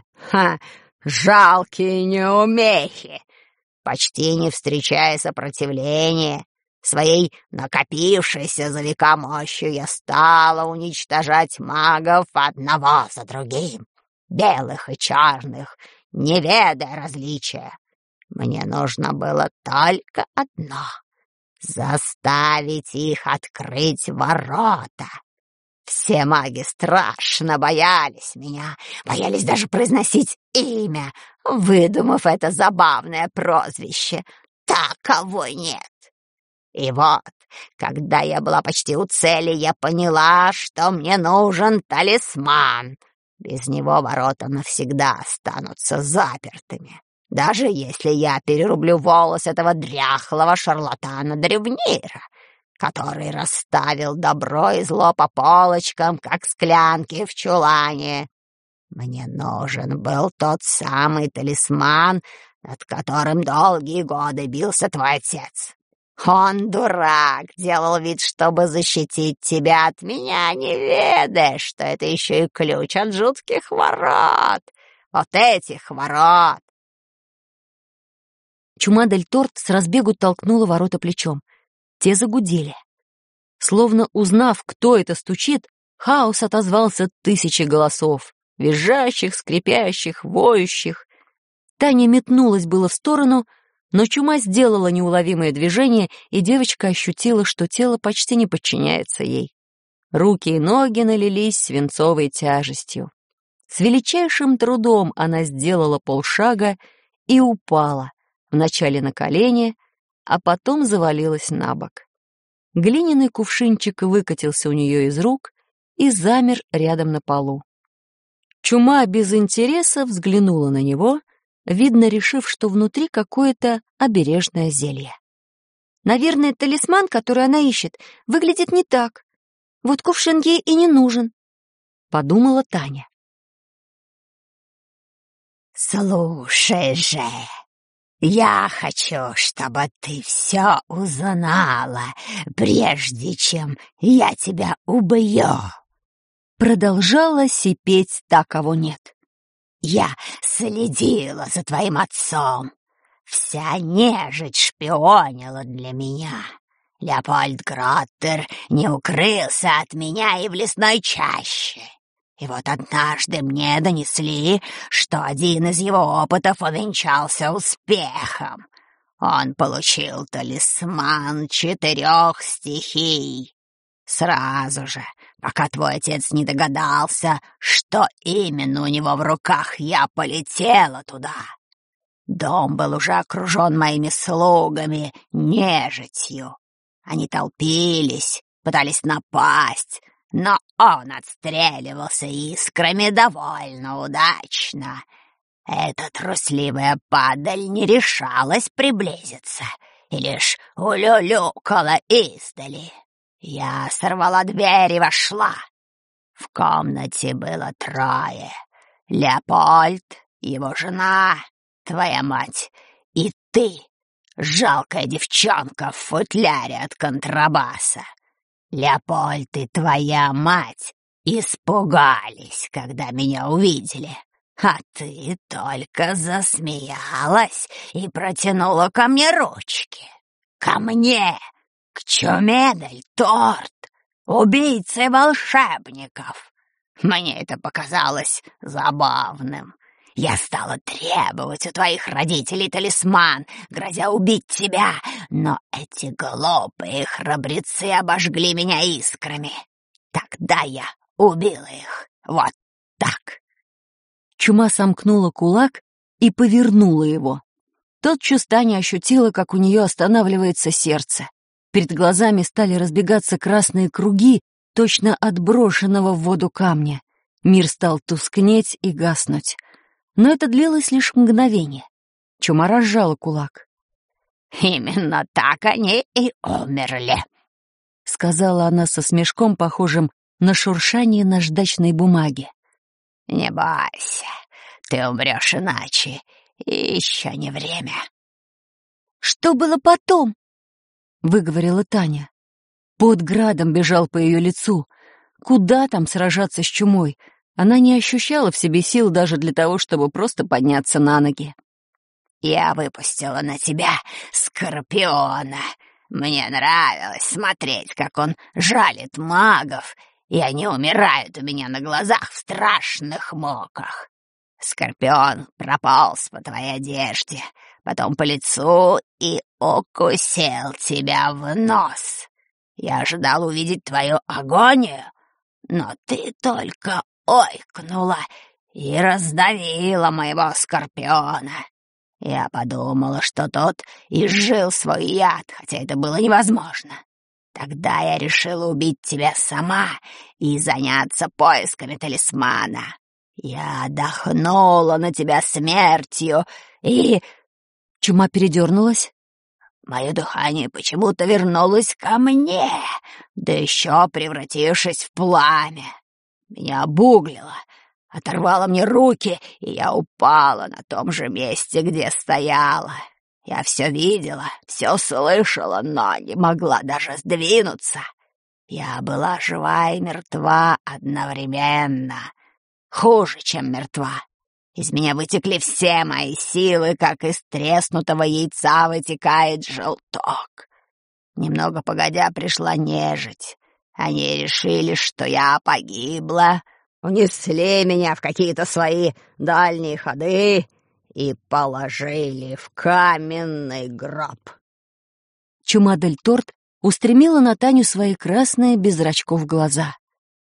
Жалкие неумехи, почти не встречая сопротивления. Своей накопившейся за века мощью я стала уничтожать магов одного за другим, белых и черных, не ведая различия. Мне нужно было только одно — заставить их открыть ворота. Все маги страшно боялись меня, боялись даже произносить имя, выдумав это забавное прозвище «Таковой нет». И вот, когда я была почти у цели, я поняла, что мне нужен талисман. Без него ворота навсегда останутся запертыми. Даже если я перерублю волос этого дряхлого шарлатана Древнира, который расставил добро и зло по полочкам, как склянки в чулане. Мне нужен был тот самый талисман, над которым долгие годы бился твой отец. Он, дурак, делал вид, чтобы защитить тебя от меня, не ведая, что это еще и ключ от жутких ворот. Вот этих ворот. Чумадель-торт с разбегу толкнула ворота плечом. Те загудели. Словно узнав, кто это стучит, хаос отозвался тысячи голосов, визжащих, скрипящих, воющих. Таня метнулась было в сторону, но чума сделала неуловимое движение, и девочка ощутила, что тело почти не подчиняется ей. Руки и ноги налились свинцовой тяжестью. С величайшим трудом она сделала полшага и упала, вначале на колени, а потом завалилась на бок. Глиняный кувшинчик выкатился у нее из рук и замер рядом на полу. Чума без интереса взглянула на него, видно, решив, что внутри какое-то обережное зелье. Наверное, талисман, который она ищет, выглядит не так. Вот кувшин ей и не нужен, — подумала Таня. «Слушай же, я хочу, чтобы ты все узнала, прежде чем я тебя убью», — продолжала сипеть та, кого нет. «Я следила за твоим отцом. Вся нежить шпионила для меня. Леопольд Гроттер не укрылся от меня и в лесной чаще. И вот однажды мне донесли, что один из его опытов увенчался успехом. Он получил талисман 4 стихий. Сразу же, пока твой отец не догадался, что именно у него в руках, я полетела туда. Дом был уже окружен моими слугами, нежитью. Они толпились, пытались напасть, но он отстреливался искрами довольно удачно. Эта трусливая падаль не решалась приблизиться и лишь улюлюкала издали. Я сорвала дверь и вошла. В комнате было трое: Леопольд, его жена, твоя мать и ты, жалкая девчонка в футляре от контрабаса. Леопольд и твоя мать испугались, когда меня увидели, а ты только засмеялась и протянула ко мне ручки. Ко мне, к чуме дель Торт, убийце волшебников. Мне это показалось забавным. Я стала требовать у твоих родителей талисман, грозя убить тебя, но эти глупые храбрецы обожгли меня искрами. Тогда я убила их. Вот так. Чума сомкнула кулак и повернула его. Тотчас Таня ощутила, как у нее останавливается сердце. Перед глазами стали разбегаться красные круги, точно от брошенного в воду камня. Мир стал тускнеть и гаснуть. Но это длилось лишь мгновение. Чума разжала кулак. «Именно так они и умерли», — сказала она со смешком, похожим на шуршание наждачной бумаги. «Не бойся, ты умрешь иначе, и еще не время». «Что было потом?» — выговорила Таня. Пот градом бежал по ее лицу. Куда там сражаться с чумой? Она не ощущала в себе сил даже для того, чтобы просто подняться на ноги. «Я выпустила на тебя скорпиона. Мне нравилось смотреть, как он жалит магов, и они умирают у меня на глазах в страшных муках. Скорпион прополз по твоей одежде, потом по лицу и укусил тебя в нос. Я ожидал увидеть твою агонию, но ты только ойкнула и раздавила моего скорпиона. Я подумала, что тот изжил свой яд, хотя это было невозможно. Тогда я решила убить тебя сама и заняться поисками талисмана. Я отдохнула на тебя смертью, и...» Чума передернулась. «Мое дыхание почему-то вернулось ко мне, да еще превратившись в пламя. Меня обуглило, оторвало мне руки, и я упала на том же месте, где стояла. Я все видела, все слышала, но не могла даже сдвинуться. Я была жива и мертва одновременно. Хуже, чем мертва. Из меня вытекли все мои силы, как из треснутого яйца вытекает желток. Немного погодя пришла нежить. Они решили, что я погибла, унесли меня в какие-то свои дальние ходы и положили в каменный гроб. Чума дель Торт устремила на Таню свои красные без зрачков глаза.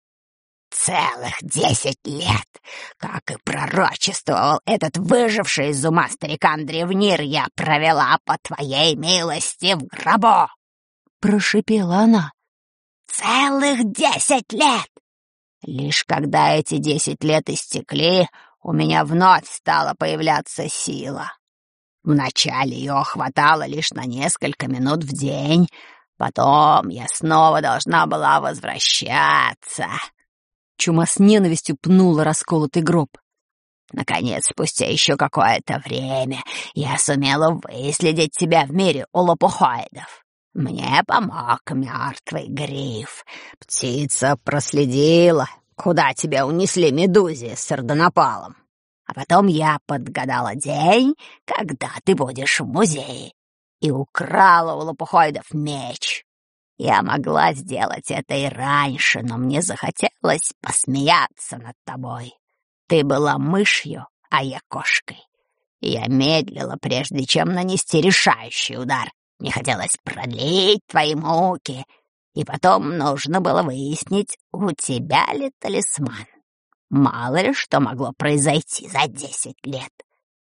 Целых 10 лет, как и пророчествовал этот выживший из ума старикан Древнир, я провела по твоей милости в гробу. Прошипела она. Целых 10 лет! Лишь когда эти 10 лет истекли, у меня вновь стала появляться сила. Вначале ее хватало лишь на несколько минут в день, потом я снова должна была возвращаться. Чума с ненавистью пнула расколотый гроб. Наконец, спустя еще какое-то время, я сумела выследить тебя в мире у лопухоидов. Мне помог мертвый гриф. Птица проследила, куда тебя унесли медузи с сардонапалом. А потом я подгадала день, когда ты будешь в музее, и украла у лопухоидов меч. Я могла сделать это и раньше, но мне захотелось посмеяться над тобой. Ты была мышью, а я кошкой. Я медлила, прежде чем нанести решающий удар. Мне хотелось продлить твои муки, и потом нужно было выяснить, у тебя ли талисман. Мало ли что могло произойти за 10 лет.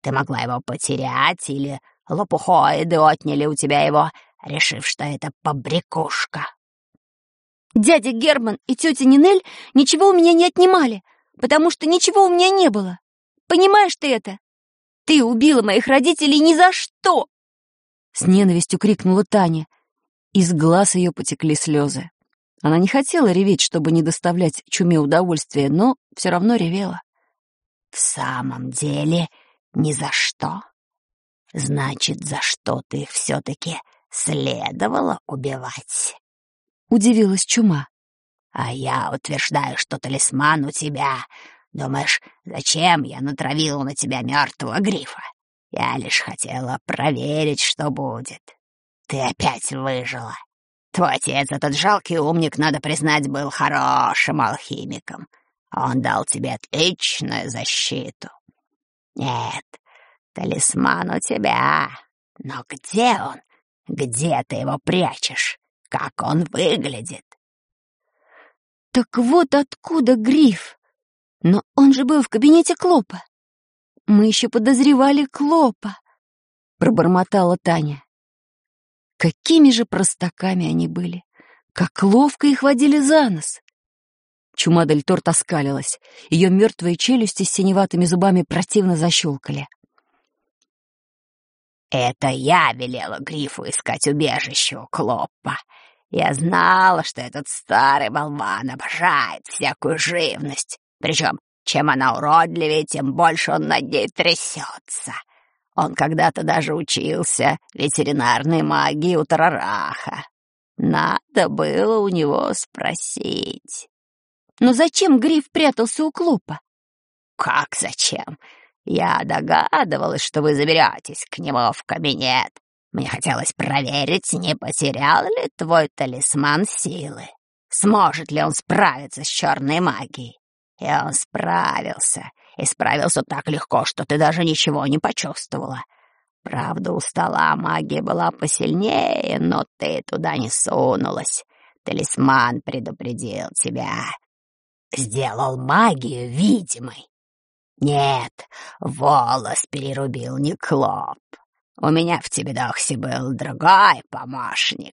Ты могла его потерять, или лопухоиды отняли у тебя его, решив, что это побрякушка. Дядя Герман и тетя Нинель ничего у меня не отнимали, потому что ничего у меня не было. Понимаешь ты это? Ты убила моих родителей ни за что!» С ненавистью крикнула Таня. Из глаз ее потекли слезы. Она не хотела реветь, чтобы не доставлять чуме удовольствия, но все равно ревела. В самом деле, ни за что. Значит, за что ты их все-таки следовало убивать? Удивилась чума. А я утверждаю, что талисман у тебя. Думаешь, зачем я натравила на тебя мертвого грифа? Я лишь хотела проверить, что будет. Ты опять выжила. Твой отец, этот жалкий умник, надо признать, был хорошим алхимиком. Он дал тебе отличную защиту. Нет, талисман у тебя. Но где он? Где ты его прячешь? Как он выглядит? Так вот откуда гриф. Но он же был в кабинете Клопа. Мы еще подозревали Клопа, пробормотала Таня. Какими же простаками они были! Как ловко их водили за нос! Чума дель Торт оскалилась. Ее мертвые челюсти с синеватыми зубами противно защелкали. Это я велела грифу искать убежище у Клопа. Я знала, что этот старый болван обожает всякую живность. Причем, чем она уродливее, тем больше он над ней трясется. Он когда-то даже учился ветеринарной магии у Тарараха. Надо было у него спросить. Но зачем гриф прятался у Клопа? Как зачем? Я догадывалась, что вы заберетесь к нему в кабинет. Мне хотелось проверить, не потерял ли твой талисман силы. Сможет ли он справиться с черной магией? И он справился. И справился так легко, что ты даже ничего не почувствовала. Правда, у стола магия была посильнее, но ты туда не сунулась. Талисман предупредил тебя. Сделал магию видимой. Нет, волос перерубил не Клоп. У меня в Тебедоксе был другой помощник.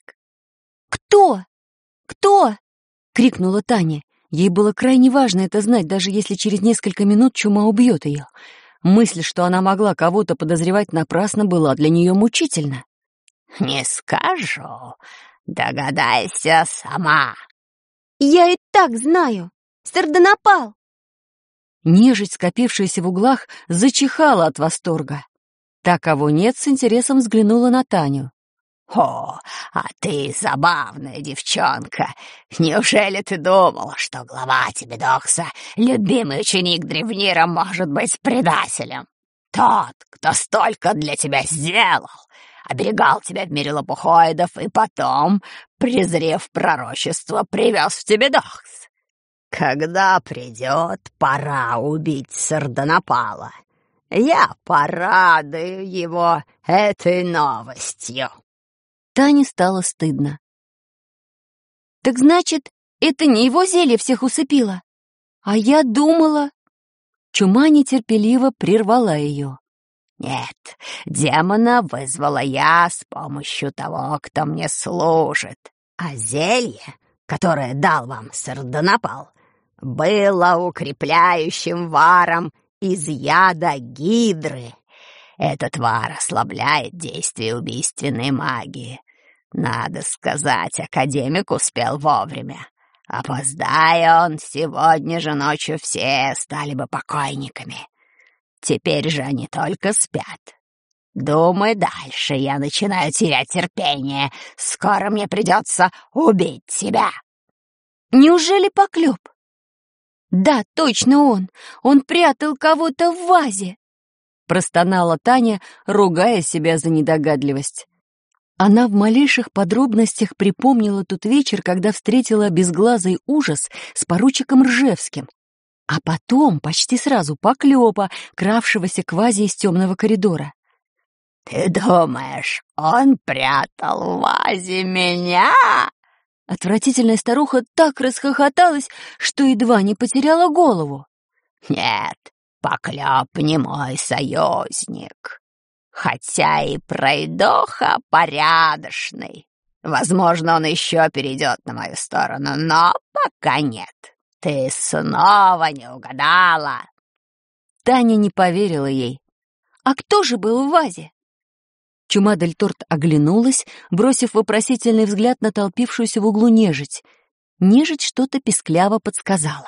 «Кто? Кто?» — крикнула Таня. Ей было крайне важно это знать, даже если через несколько минут чума убьет ее. Мысль, что она могла кого-то подозревать напрасно, была для нее мучительна. «Не скажу. Догадайся сама». «Я и так знаю. Сардонапал!» Нежить, скопившаяся в углах, зачихала от восторга. Та, кого нет, с интересом взглянула на Таню. «О, а ты забавная девчонка! Неужели ты думала, что глава Тебедокса, любимый ученик Древнира, может быть предателем? Тот, кто столько для тебя сделал, оберегал тебя в мире лопухоидов и потом, презрев пророчество, привез в Тебедокс. Когда придет пора убить Сардонапала, я порадую его этой новостью». Тане стало стыдно. «Так значит, это не его зелье всех усыпило? А я думала...» Чума нетерпеливо прервала ее. «Нет, демона вызвала я с помощью того, кто мне служит. А зелье, которое дал вам Сардонапал, было укрепляющим варом из яда гидры. Этот вар ослабляет действие убийственной магии. Надо сказать, академик успел вовремя. Опоздая он, сегодня же ночью все стали бы покойниками. Теперь же они только спят. Думай дальше, я начинаю терять терпение. Скоро мне придется убить тебя». «Неужели Поклёп?» «Да, точно он. Он прятал кого-то в вазе», — простонала Таня, ругая себя за недогадливость. Она в малейших подробностях припомнила тот вечер, когда встретила безглазый ужас с поручиком Ржевским, а потом почти сразу Поклёпа, кравшегося к вазе из темного коридора. «Ты думаешь, он прятал в вазе меня?» Отвратительная старуха так расхохоталась, что едва не потеряла голову. «Нет, Поклёп не мой союзник, хотя и пройдоха порядочный. Возможно, он еще перейдет на мою сторону, но пока нет. Ты снова не угадала. Таня не поверила ей. А кто же был в вазе? Чума дель Торт оглянулась, бросив вопросительный взгляд на толпившуюся в углу нежить. Нежить что-то пискляво подсказала.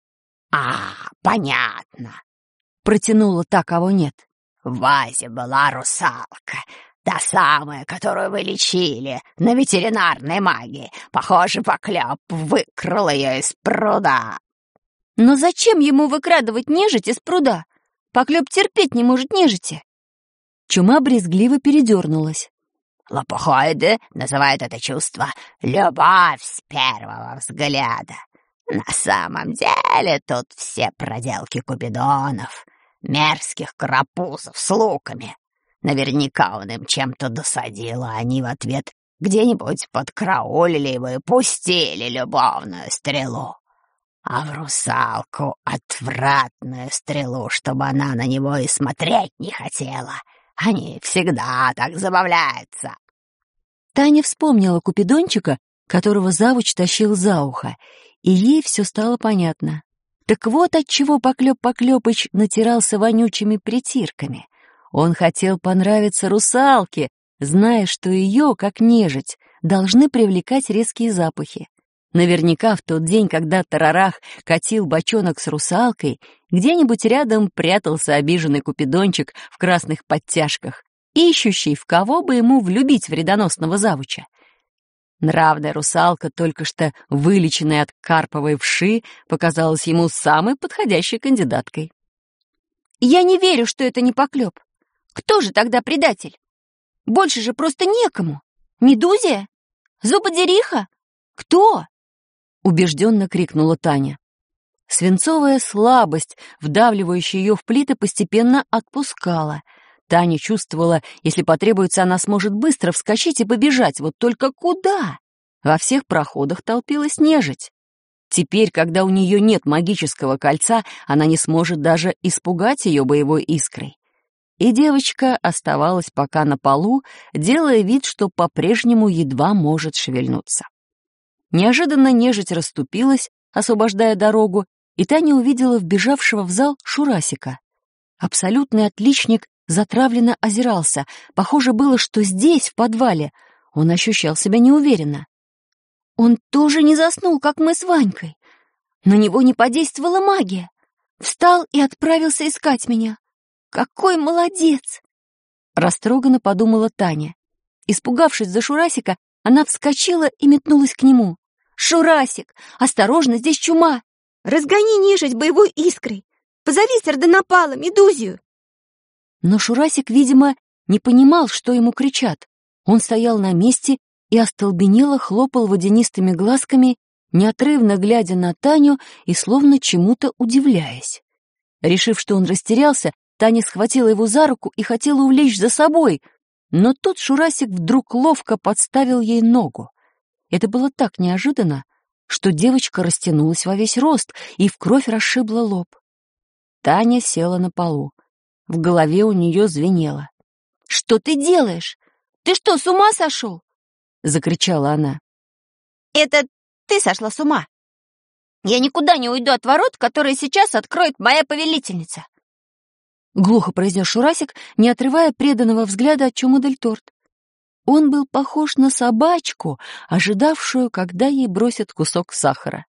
Понятно. Протянула та, кого нет. В вазе была русалка, та самая, которую вы лечили на ветеринарной магии. Похоже, Поклёп выкрал ее из пруда. Но зачем ему выкрадывать нежить из пруда? Поклёп терпеть не может нежити. Чума брезгливо передернулась. Лопухоиды называют это чувство «любовь с первого взгляда». На самом деле тут все проделки купидонов, мерзких карапузов с луками. Наверняка он им чем-то досадил, а они в ответ где-нибудь подкраулили его и пустили любовную стрелу. А в русалку отвратную стрелу, чтобы она на него и смотреть не хотела. Они всегда так забавляются. Таня вспомнила купидончика, которого завуч тащил за ухо, и ей все стало понятно. Так вот отчего Поклёп Поклёпыч натирался вонючими притирками. Он хотел понравиться русалке, зная, что ее, как нежить, должны привлекать резкие запахи. Наверняка в тот день, когда Тарарах катил бочонок с русалкой, где-нибудь рядом прятался обиженный купидончик в красных подтяжках, ищущий, в кого бы ему влюбить вредоносного завуча. Нравная русалка, только что вылеченная от карповой вши, показалась ему самой подходящей кандидаткой. Я не верю, что это не Поклёп. Кто же тогда предатель? Больше же просто некому. Медузия? Зубодериха? Кто? Убежденно крикнула Таня. Свинцовая слабость, вдавливающая ее в плиты, постепенно отпускала. Таня чувствовала, если потребуется, она сможет быстро вскочить и побежать. Вот только куда? Во всех проходах толпилась нежить. Теперь, когда у нее нет магического кольца, она не сможет даже испугать ее боевой искрой. И девочка оставалась пока на полу, делая вид, что по-прежнему едва может шевельнуться. Неожиданно нежить расступилась, освобождая дорогу, и Таня увидела вбежавшего в зал Шурасика. Абсолютный отличник затравленно озирался. Похоже было, что здесь, в подвале, он ощущал себя неуверенно. Он тоже не заснул, как мы с Ванькой. На него не подействовала магия. Встал и отправился искать меня. Какой молодец! Растроганно подумала Таня. Испугавшись за Шурасика, она вскочила и метнулась к нему. «Шурасик, осторожно, здесь чума! Разгони нежить боевой искрой! Позови Сардонапала, Медузию!» Но Шурасик, видимо, не понимал, что ему кричат. Он стоял на месте и остолбенело хлопал водянистыми глазками, неотрывно глядя на Таню и словно чему-то удивляясь. Решив, что он растерялся, Таня схватила его за руку и хотела увлечь за собой, но тут Шурасик вдруг ловко подставил ей ногу. Это было так неожиданно, что девочка растянулась во весь рост и в кровь расшибла лоб. Таня села на полу. В голове у нее звенело. «Что ты делаешь? Ты что, с ума сошел?» — закричала она. «Это ты сошла с ума. Я никуда не уйду от ворот, которые сейчас откроет моя повелительница!» Глухо произнес Шурасик, не отрывая преданного взгляда от Чумы дель Торт. Он был похож на собачку, ожидавшую, когда ей бросят кусок сахара.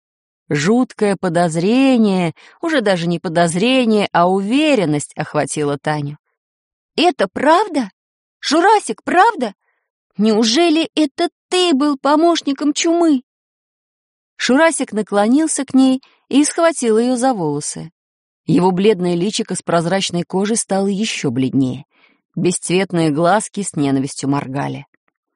Жуткое подозрение, уже даже не подозрение, а уверенность охватила Таню. «Это правда? Шурасик, правда? Неужели это ты был помощником чумы?» Шурасик наклонился к ней и схватил ее за волосы. Его бледное личико с прозрачной кожей стало еще бледнее. Бесцветные глазки с ненавистью моргали.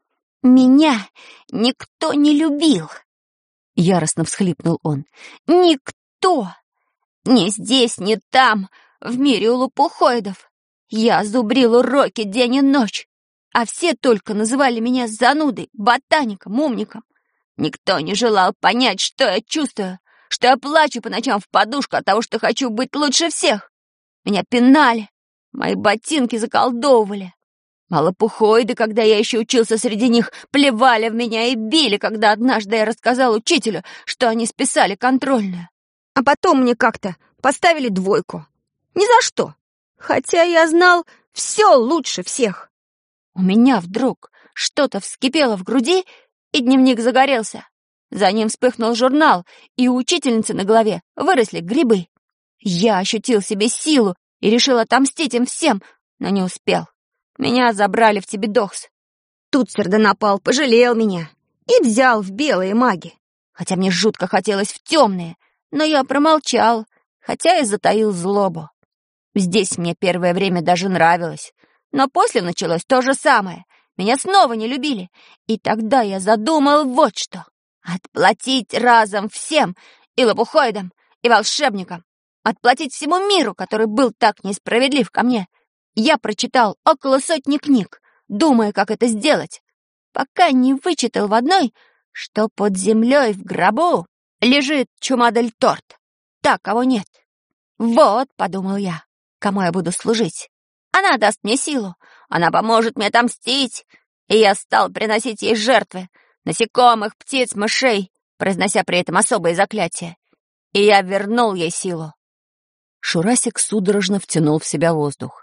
«Меня никто не любил!» — яростно всхлипнул он. «Никто! Ни здесь, ни там, в мире у лопухоидов. Я зубрил уроки день и ночь, а все только называли меня занудой, ботаником, умником. Никто не желал понять, что я чувствую, что я плачу по ночам в подушку от того, что хочу быть лучше всех. Меня пинали, мои ботинки заколдовывали. А лопухоиды, когда я еще учился среди них, плевали в меня и били, когда однажды я рассказал учителю, что они списали контрольную. А потом мне как-то поставили 2. Ни за что. Хотя я знал все лучше всех. У меня вдруг что-то вскипело в груди, и дневник загорелся. За ним вспыхнул журнал, и у учительницы на голове выросли грибы. Я ощутил в себе силу и решил отомстить им всем, но не успел. Меня забрали в Тебедокс. Тут Сардонапал пожалел меня и взял в белые маги. Хотя мне жутко хотелось в темные, но я промолчал, хотя и затаил злобу. Здесь мне первое время даже нравилось, но после началось то же самое. Меня снова не любили, и тогда я задумал вот что. Отплатить разом всем, и лопухоидам, и волшебникам. Отплатить всему миру, который был так несправедлив ко мне. Я прочитал около 100 книг, думая, как это сделать, пока не вычитал в одной, что под землей в гробу лежит Чума-дель-Торт. Так, кого нет. Вот, подумал я, кому я буду служить. Она даст мне силу, она поможет мне отомстить. И я стал приносить ей жертвы, насекомых, птиц, мышей, произнося при этом особые заклятия. И я вернул ей силу. Шурасик судорожно втянул в себя воздух.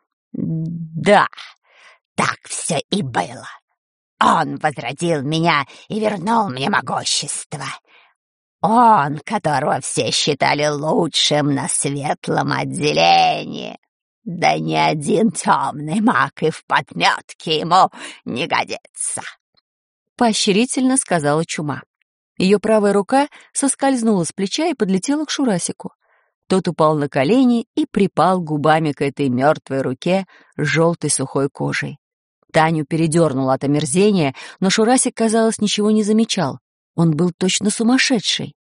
Да, так все и было. Он возродил меня и вернул мне могущество. Он, которого все считали лучшим на светлом отделении. Да ни один темный маг и в подметке ему не годится. Поощрительно сказала Чума. Ее правая рука соскользнула с плеча и подлетела к Шурасику. Тот упал на колени и припал губами к этой мертвой руке с желтой сухой кожей. Таню передернуло от омерзения, но Шурасик, казалось, ничего не замечал. Он был точно сумасшедший.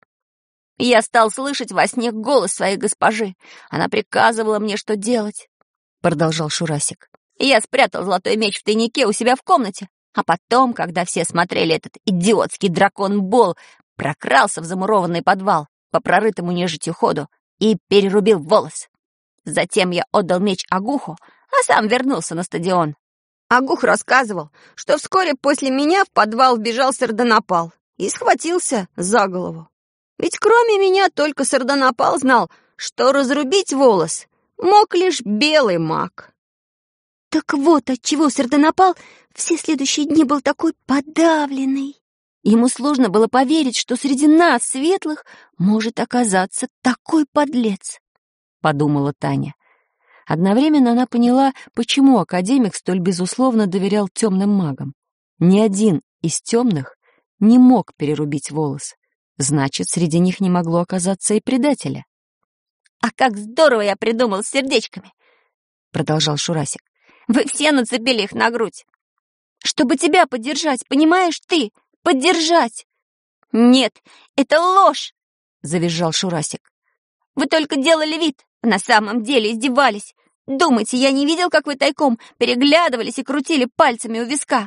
Я стал слышать во сне голос своей госпожи. Она приказывала мне, что делать, — продолжал Шурасик. Я спрятал золотой меч в тайнике у себя в комнате, а потом, когда все смотрели этот идиотский дракон-бол, прокрался в замурованный подвал по прорытому нежитью ходу и перерубил волос. Затем я отдал меч Агуху, а сам вернулся на стадион. Агух рассказывал, что вскоре после меня в подвал вбежал Сардонапал и схватился за голову. Ведь кроме меня только Сардонапал знал, что разрубить волос мог лишь белый маг. Так вот, отчего Сардонапал все следующие дни был такой подавленный. Ему сложно было поверить, что среди нас, светлых, может оказаться такой подлец, — подумала Таня. Одновременно она поняла, почему академик столь безусловно доверял темным магам. Ни один из темных не мог перерубить волос. Значит, среди них не могло оказаться и предателя. «А как здорово я придумал с сердечками!» — продолжал Шурасик. «Вы все нацепили их на грудь. Чтобы тебя поддержать, понимаешь ты? Поддержать!» «Нет, это ложь!» — завизжал Шурасик. «Вы только делали вид, а на самом деле издевались. Думаете, я не видел, как вы тайком переглядывались и крутили пальцами у виска?»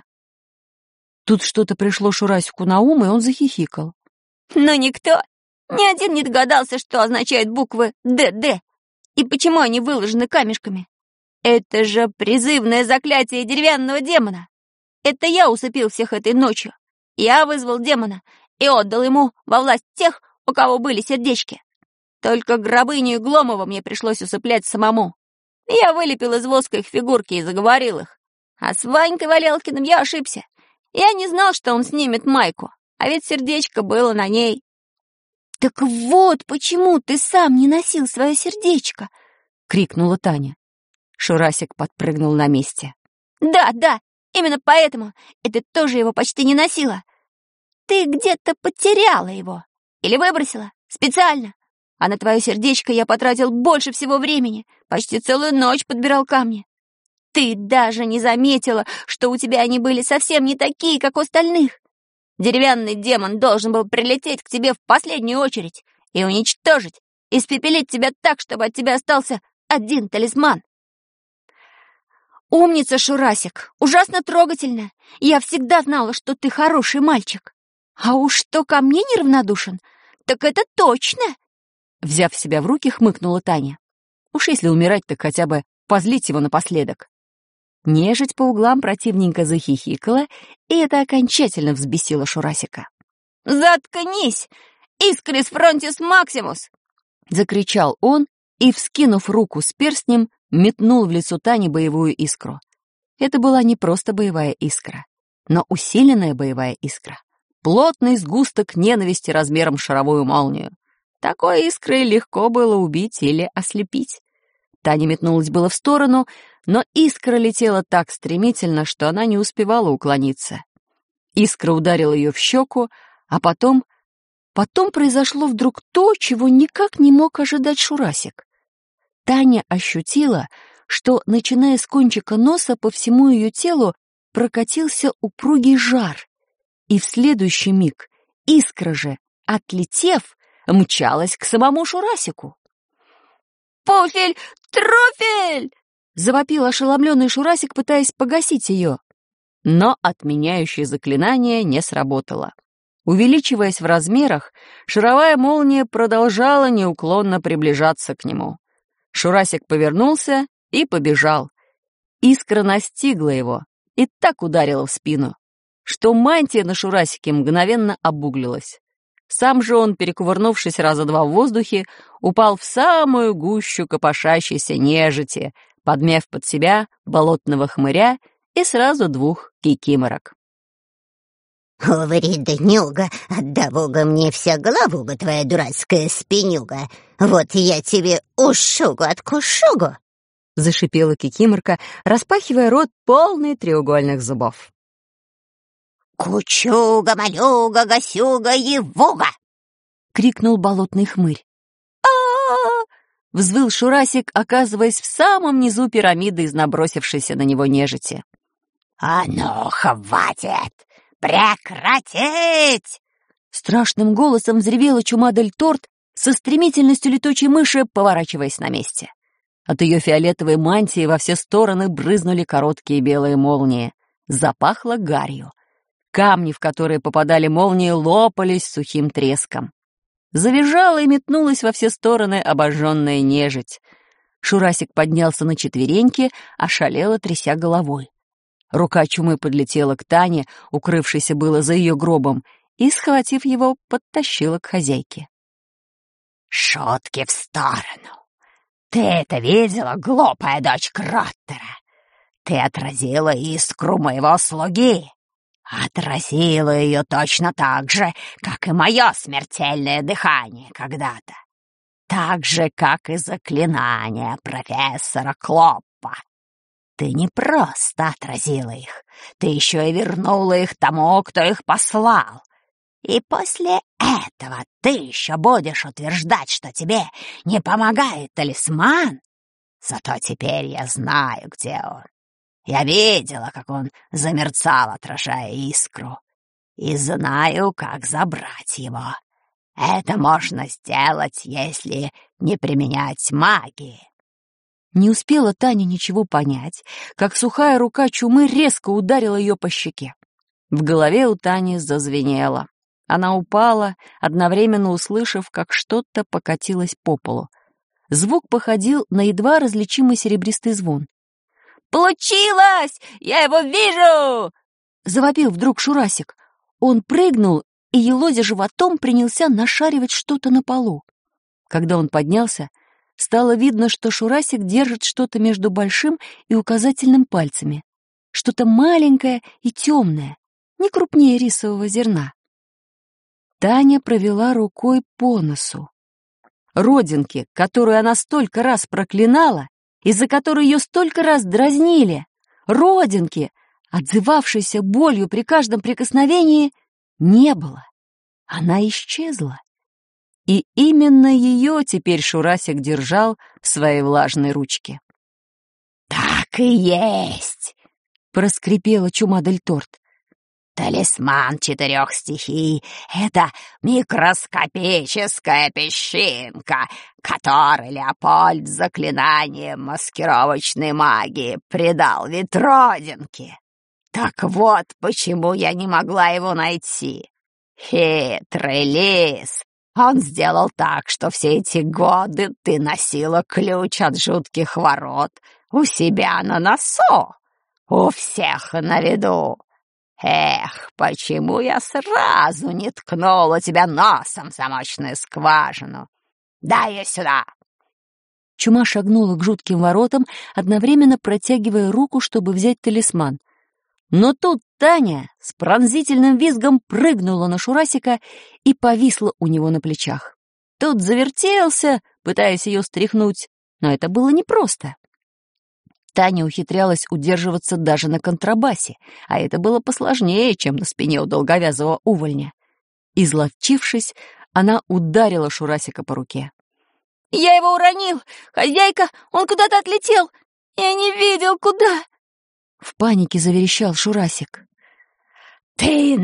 Тут что-то пришло Шурасику на ум, и он захихикал. Но никто, ни один не догадался, что означают буквы «ДД» и почему они выложены камешками. Это же призывное заклятие деревянного демона. Это я усыпил всех этой ночью. Я вызвал демона и отдал ему во власть тех, у кого были сердечки. Только Гробыню и Гломова мне пришлось усыплять самому. Я вылепил из воска их фигурки и заговорил их. А с Ванькой Валялкиным я ошибся. Я не знал, что он снимет майку, а ведь сердечко было на ней. «Так вот почему ты сам не носил свое сердечко!» — крикнула Таня. Шурасик подпрыгнул на месте. «Да, именно поэтому. И ты тоже его почти не носила. Ты где-то потеряла его. Или выбросила. Специально. А на твое сердечко я потратил больше всего времени. Почти целую ночь подбирал камни. Ты даже не заметила, что у тебя они были совсем не такие, как у остальных. Деревянный демон должен был прилететь к тебе в последнюю очередь и уничтожить, испепелить тебя так, чтобы от тебя остался один талисман. Умница, Шурасик, ужасно трогательно. Я всегда знала, что ты хороший мальчик. А уж что ко мне неравнодушен, так это точно!» Взяв себя в руки, хмыкнула Таня. Уж если умирать, так хотя бы позлить его напоследок. Нежить по углам противненько захихикала, и это окончательно взбесило Шурасика. «Заткнись! Искрис фронтис максимус!» — закричал он и, вскинув руку с перстнем, метнул в лицо Тани боевую искру. Это была не просто боевая искра, но усиленная боевая искра. Плотный сгусток ненависти размером с шаровую молнию. Такой искрой легко было убить или ослепить. Таня метнулась было в сторону, но искра летела так стремительно, что она не успевала уклониться. Искра ударила ее в щеку, а потом произошло вдруг то, чего никак не мог ожидать Шурасик. Таня ощутила, что, начиная с кончика носа, по всему ее телу прокатился упругий жар, и в следующий миг искра же, отлетев, мчалась к самому Шурасику. «Пуфель! Труфель!» — завопил ошеломленный Шурасик, пытаясь погасить ее. Но отменяющее заклинание не сработало. Увеличиваясь в размерах, шаровая молния продолжала неуклонно приближаться к нему. Шурасик повернулся и побежал. Искра настигла его и так ударила в спину, что мантия на Шурасике мгновенно обуглилась. Сам же он, перекувырнувшись раза два в воздухе, упал в самую гущу копошащейся нежити, подмяв под себя болотного хмыря и сразу двух кикиморок. «Вреднюга, отдавуга мне вся головуга твоя дурацкая спинюга. Вот я тебе ушугу откушугу!» — зашипела кикиморка, распахивая рот, полный треугольных зубов. «Кучуга, малюга, гасюга, евуга!» — крикнул болотный хмырь. «А-а-а!» — взвыл Шурасик, оказываясь в самом низу пирамиды из набросившейся на него нежити. «А ну, хватит! Прекратить!» Страшным голосом взревела Чумадель-Торт со стремительностью летучей мыши, поворачиваясь на месте. От ее фиолетовой мантии во все стороны брызнули короткие белые молнии. Запахло гарью. Камни, в которые попадали молнии, лопались сухим треском. Завизжала и метнулась во все стороны обожженная нежить. Шурасик поднялся на четвереньки, ошалело тряся головой. Рука чумы подлетела к Тане, укрывшейся было за ее гробом, и, схватив его, подтащила к хозяйке. «Шутки в сторону! Ты это видела, глупая дочь Кроттера? Ты отразила искру моего слуги! Отразила ее точно так же, как и мое смертельное дыхание когда-то! Так же, как и заклинание профессора Клоппа! Ты не просто отразила их, ты еще и вернула их тому, кто их послал. И после этого ты еще будешь утверждать, что тебе не помогает талисман? Зато теперь я знаю, где он. Я видела, как он замерцал, отражая искру, и знаю, как забрать его. Это можно сделать, если не применять магии. Не успела Таня ничего понять, как сухая рука чумы резко ударила ее по щеке. В голове у Тани зазвенело. Она упала, одновременно услышав, как что-то покатилось по полу. Звук походил на едва различимый серебристый звон. «Получилось! Я его вижу!» — завопил вдруг Шурасик. Он прыгнул и, елозя животом, принялся нашаривать что-то на полу. Когда он поднялся, стало видно, что Шурасик держит что-то между большим и указательным пальцами. Что-то маленькое и темное, не крупнее рисового зерна. Таня провела рукой по носу. Родинки, которую она столько раз проклинала, из-за которой ее столько раз дразнили, родинки, отзывавшиеся болью при каждом прикосновении, не было. Она исчезла. И именно ее теперь Шурасик держал в своей влажной ручке. «Так и есть!» — проскрипела Чумадель-Торт. «Талисман 4 стихий — это микроскопическая песчинка, которой Леопольд заклинанием маскировочной магии придал вид родинки. Так вот, почему я не могла его найти. Хитрый лис Он сделал так, что все эти годы ты носила ключ от жутких ворот у себя на носу, у всех на виду. Эх, почему я сразу не ткнула тебя носом в замочную скважину? Дай ее сюда!» Чума шагнула к жутким воротам, одновременно протягивая руку, чтобы взять талисман. Но тут Таня с пронзительным визгом прыгнула на Шурасика и повисла у него на плечах. Тот завертелся, пытаясь ее стряхнуть, но это было непросто. Таня ухитрялась удерживаться даже на контрабасе, а это было посложнее, чем на спине у долговязого увольня. Изловчившись, она ударила Шурасика по руке. Я его уронил! Хозяйка, он куда-то отлетел! Я не видел, куда!» В панике заверещал Шурасик. «Ты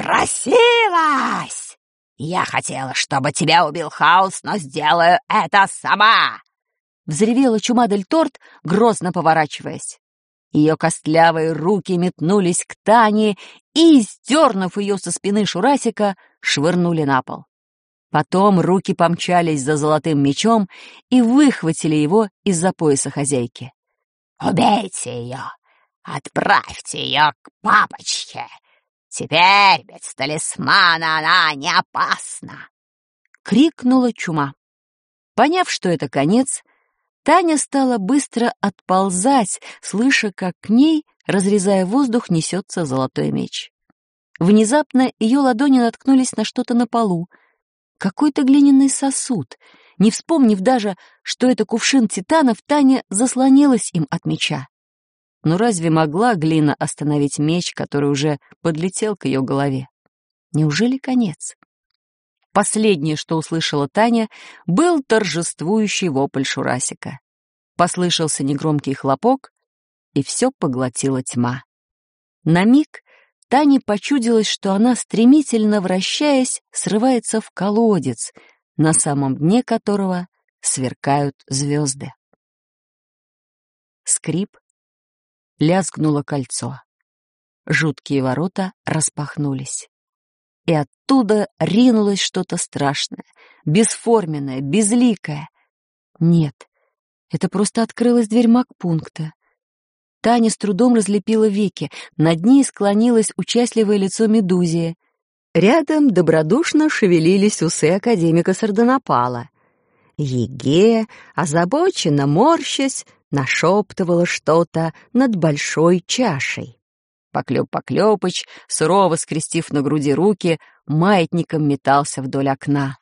напросилась! Я хотела, чтобы тебя убил Хаус, но сделаю это сама!» Взревела Чума дель Торт, грозно поворачиваясь. Ее костлявые руки метнулись к Тане и, сдернув ее со спины Шурасика, швырнули на пол. Потом руки помчались за золотым мечом и выхватили его из-за пояса хозяйки. «Убейте ее! Отправьте ее к папочке! Теперь без талисмана она не опасна!» — крикнула Чума. Поняв, что это конец, Таня стала быстро отползать, слыша, как к ней, разрезая воздух, несется золотой меч. Внезапно ее ладони наткнулись на что-то на полу. Какой-то глиняный сосуд. Не вспомнив даже, что это кувшин титанов, Таня заслонилась им от меча. Но разве могла глина остановить меч, который уже подлетел к ее голове? Неужели конец? Последнее, что услышала Таня, был торжествующий вопль Шурасика. Послышался негромкий хлопок, и все поглотила тьма. На миг Тане почудилось, что она, стремительно вращаясь, срывается в колодец, на самом дне которого сверкают звезды. Скрип, лязгнуло кольцо. Жуткие ворота распахнулись. И оттуда ринулось что-то страшное, бесформенное, безликое. Нет, это просто открылась дверь магпункта. Таня с трудом разлепила веки, над ней склонилось участливое лицо Медузии. Рядом добродушно шевелились усы академика Сардонапала. Еге, озабоченно морщась, нашептывала что-то над большой чашей. Поклёп-поклёпыч, сурово скрестив на груди руки, маятником метался вдоль окна.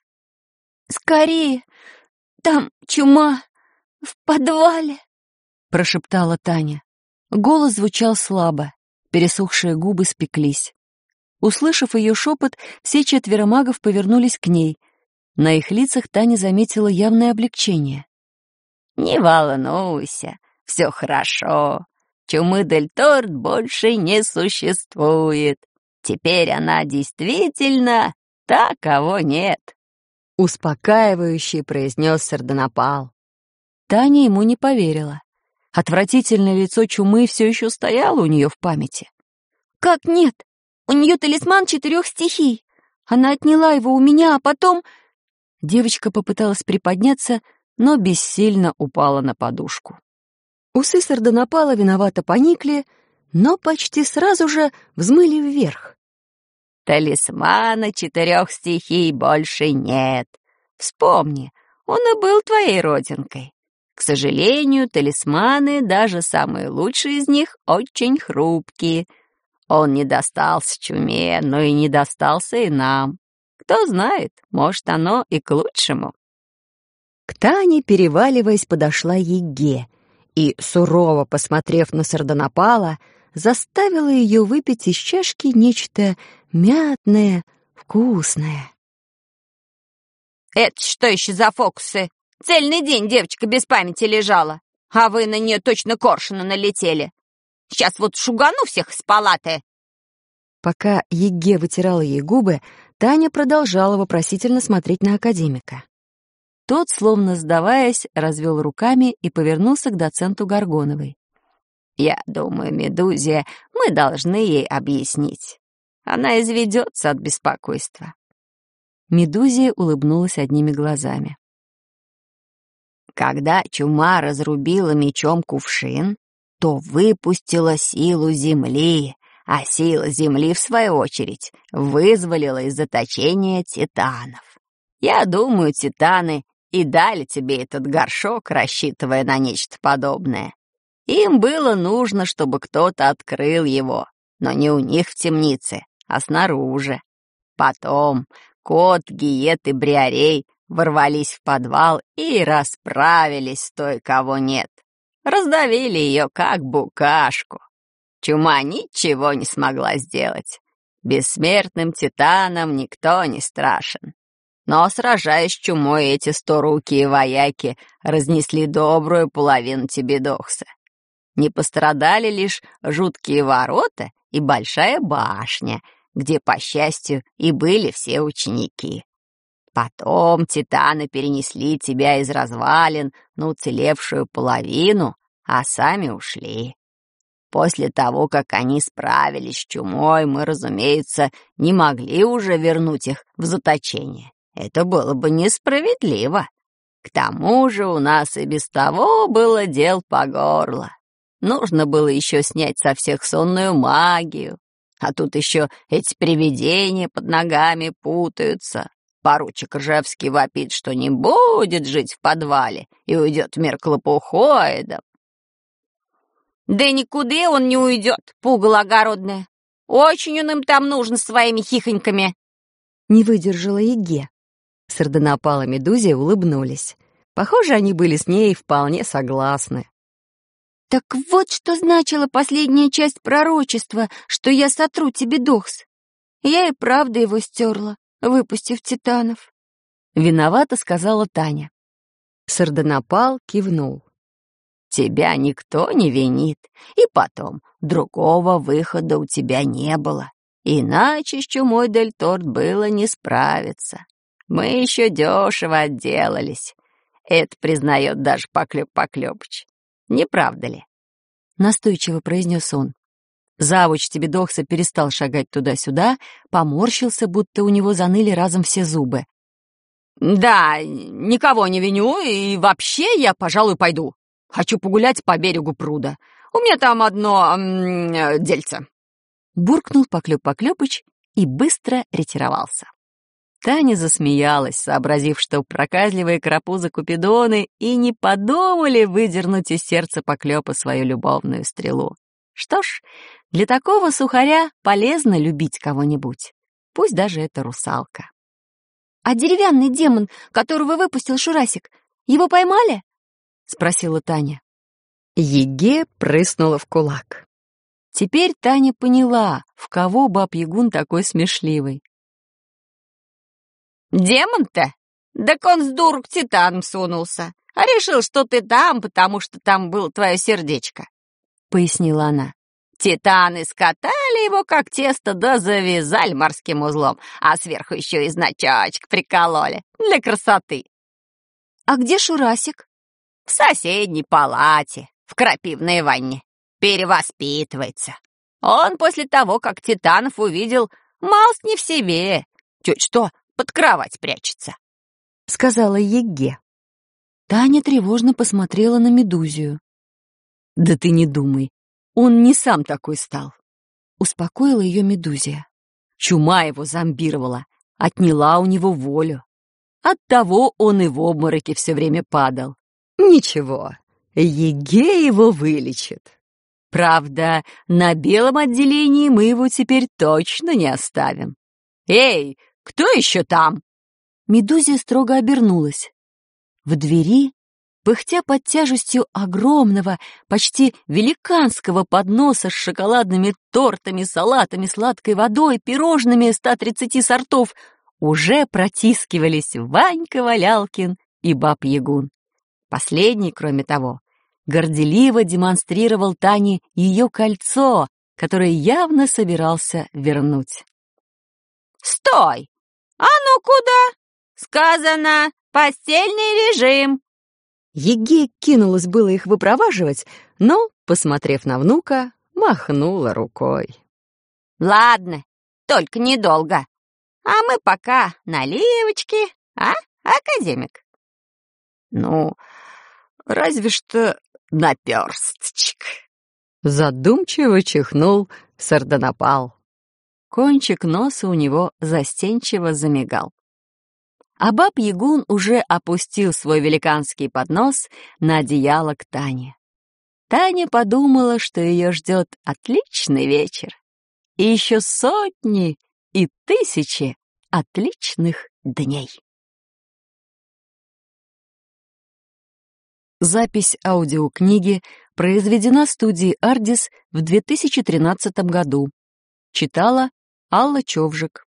«Скорее! Там чума! В подвале!» — прошептала Таня. Голос звучал слабо, пересохшие губы спеклись. Услышав ее шепот, все четверо магов повернулись к ней. На их лицах Таня заметила явное облегчение. «Не волнуйся, все хорошо. Чумы дель Торт больше не существует. Теперь она действительно та, кого нет», — успокаивающе произнес Сардонапал. Таня ему не поверила. Отвратительное лицо Чумы все еще стояло у нее в памяти. «Как нет? У нее талисман 4 стихий. Она отняла его у меня, а потом...» Девочка попыталась приподняться, но бессильно упала на подушку. Усы Сардонапала виновато поникли, но почти сразу же взмыли вверх. «Талисмана 4 стихий больше нет. Вспомни, он и был твоей родинкой. К сожалению, талисманы, даже самые лучшие из них, очень хрупкие. Он не достался Чуме, но и не достался и нам. Кто знает, может, оно и к лучшему». К Тане, переваливаясь, подошла Еге и, сурово посмотрев на Сардонапала, заставила ее выпить из чашки нечто мятное, вкусное. «Это что еще за фокусы? Цельный день девочка без памяти лежала, а вы на нее точно коршуна налетели. Сейчас вот шугану всех из палаты». Пока Еге вытирала ей губы, Таня продолжала вопросительно смотреть на академика. Тот, словно сдаваясь, развел руками и повернулся к доценту Горгоновой. «Я думаю, Медузия, мы должны ей объяснить. Она изведется от беспокойства». Медузия улыбнулась одними глазами. Когда чума разрубила мечом кувшин, то выпустила силу земли, а сила земли, в свою очередь, вызволила из заточения титанов. Я думаю, титаны и дали тебе этот горшок, рассчитывая на нечто подобное. Им было нужно, чтобы кто-то открыл его, но не у них в темнице, а снаружи. Потом кот, Гиет и Бриарей ворвались в подвал и расправились с той, кого нет. Раздавили ее, как букашку. Чума ничего не смогла сделать. Бессмертным титанам никто не страшен. Но, сражаясь с чумой, эти 100-рукие вояки разнесли добрую половину Тебедокса. Не пострадали лишь жуткие ворота и большая башня, где, по счастью, и были все ученики. Потом титаны перенесли тебя из развалин на уцелевшую половину, а сами ушли. После того, как они справились с чумой, мы, разумеется, не могли уже вернуть их в заточение. Это было бы несправедливо. К тому же у нас и без того было дел по горло. Нужно было еще снять со всех сонную магию. А тут еще эти привидения под ногами путаются. Поручик Ржевский вопит, что не будет жить в подвале и уйдет в мир к лопухоидам. Да никуда он не уйдет, пугало огородное. Очень он им там нужен своими хихоньками. Не выдержала Еге. Сардонапал и Медузия улыбнулись. Похоже, они были с ней вполне согласны. Так вот что значила последняя часть пророчества, что я сотру Тебедокс. Я и правда его стерла, выпустив титанов. Виновато сказала Таня. Сардонапал кивнул. Тебя никто не винит, и потом другого выхода у тебя не было. Иначе с чумой Дель Торт было не справиться. Мы еще дешево отделались. Это признает даже Поклёп-Поклёпыч. Не правда ли? Настойчиво произнес он. Завуч Тебедокса перестал шагать туда-сюда, поморщился, будто у него заныли разом все зубы. Да, никого не виню, и вообще я, пожалуй, пойду. Хочу погулять по берегу пруда. У меня там одно дельце. Буркнул Поклёп-Поклёпыч и быстро ретировался. Таня засмеялась, сообразив, что проказливые карапузы-купидоны и не подумали выдернуть из сердца Поклёпа свою любовную стрелу. Что ж, для такого сухаря полезно любить кого-нибудь, пусть даже это русалка. А деревянный демон, которого выпустил Шурасик, его поймали? Спросила Таня. Еге прыснула в кулак. Теперь Таня поняла, в кого Баб-Ягун такой смешливый. Демон-то? Так он с дуру к титанам сунулся, а решил, что ты там, потому что там было твое сердечко, — пояснила она. Титаны скатали его, как тесто, да завязали морским узлом, а сверху еще и значочек прикололи для красоты. А где Шурасик? В соседней палате, в крапивной ванне. Перевоспитывается. Он после того, как титанов увидел, малость не в себе. Чуть что, под кровать прячется, — сказала Еге. Таня тревожно посмотрела на Медузию. «Да ты не думай, он не сам такой стал», — успокоила ее Медузия. Чума его зомбировала, отняла у него волю. Оттого он и в обмороке все время падал. Ничего, Еге его вылечит. Правда, на белом отделении мы его теперь точно не оставим. Эй, кто еще там? Медузия строго обернулась. В двери, пыхтя под тяжестью огромного, почти великанского подноса с шоколадными тортами, салатами, сладкой водой, пирожными 130 сортов, уже протискивались Ванька Валялкин и Баб-Ягун. Последний, кроме того, горделиво демонстрировал Тане ее кольцо, которое явно собирался вернуть. «Стой! А ну куда? Сказано, постельный режим!» Еге кинулась было их выпроваживать, но, посмотрев на внука, махнула рукой. «Ладно, только недолго. А мы пока наливочки, а, академик? Ну, разве что наперсточек. Задумчиво чихнул Сардонапал. Кончик носа у него застенчиво замигал. А Баб-Ягун уже опустил свой великанский поднос на одеяло к Тане. Таня подумала, что ее ждет отличный вечер и еще сотни и тысячи отличных дней. Запись аудиокниги произведена студией «Ардис» в 2013 году. Читала Алла Човжик.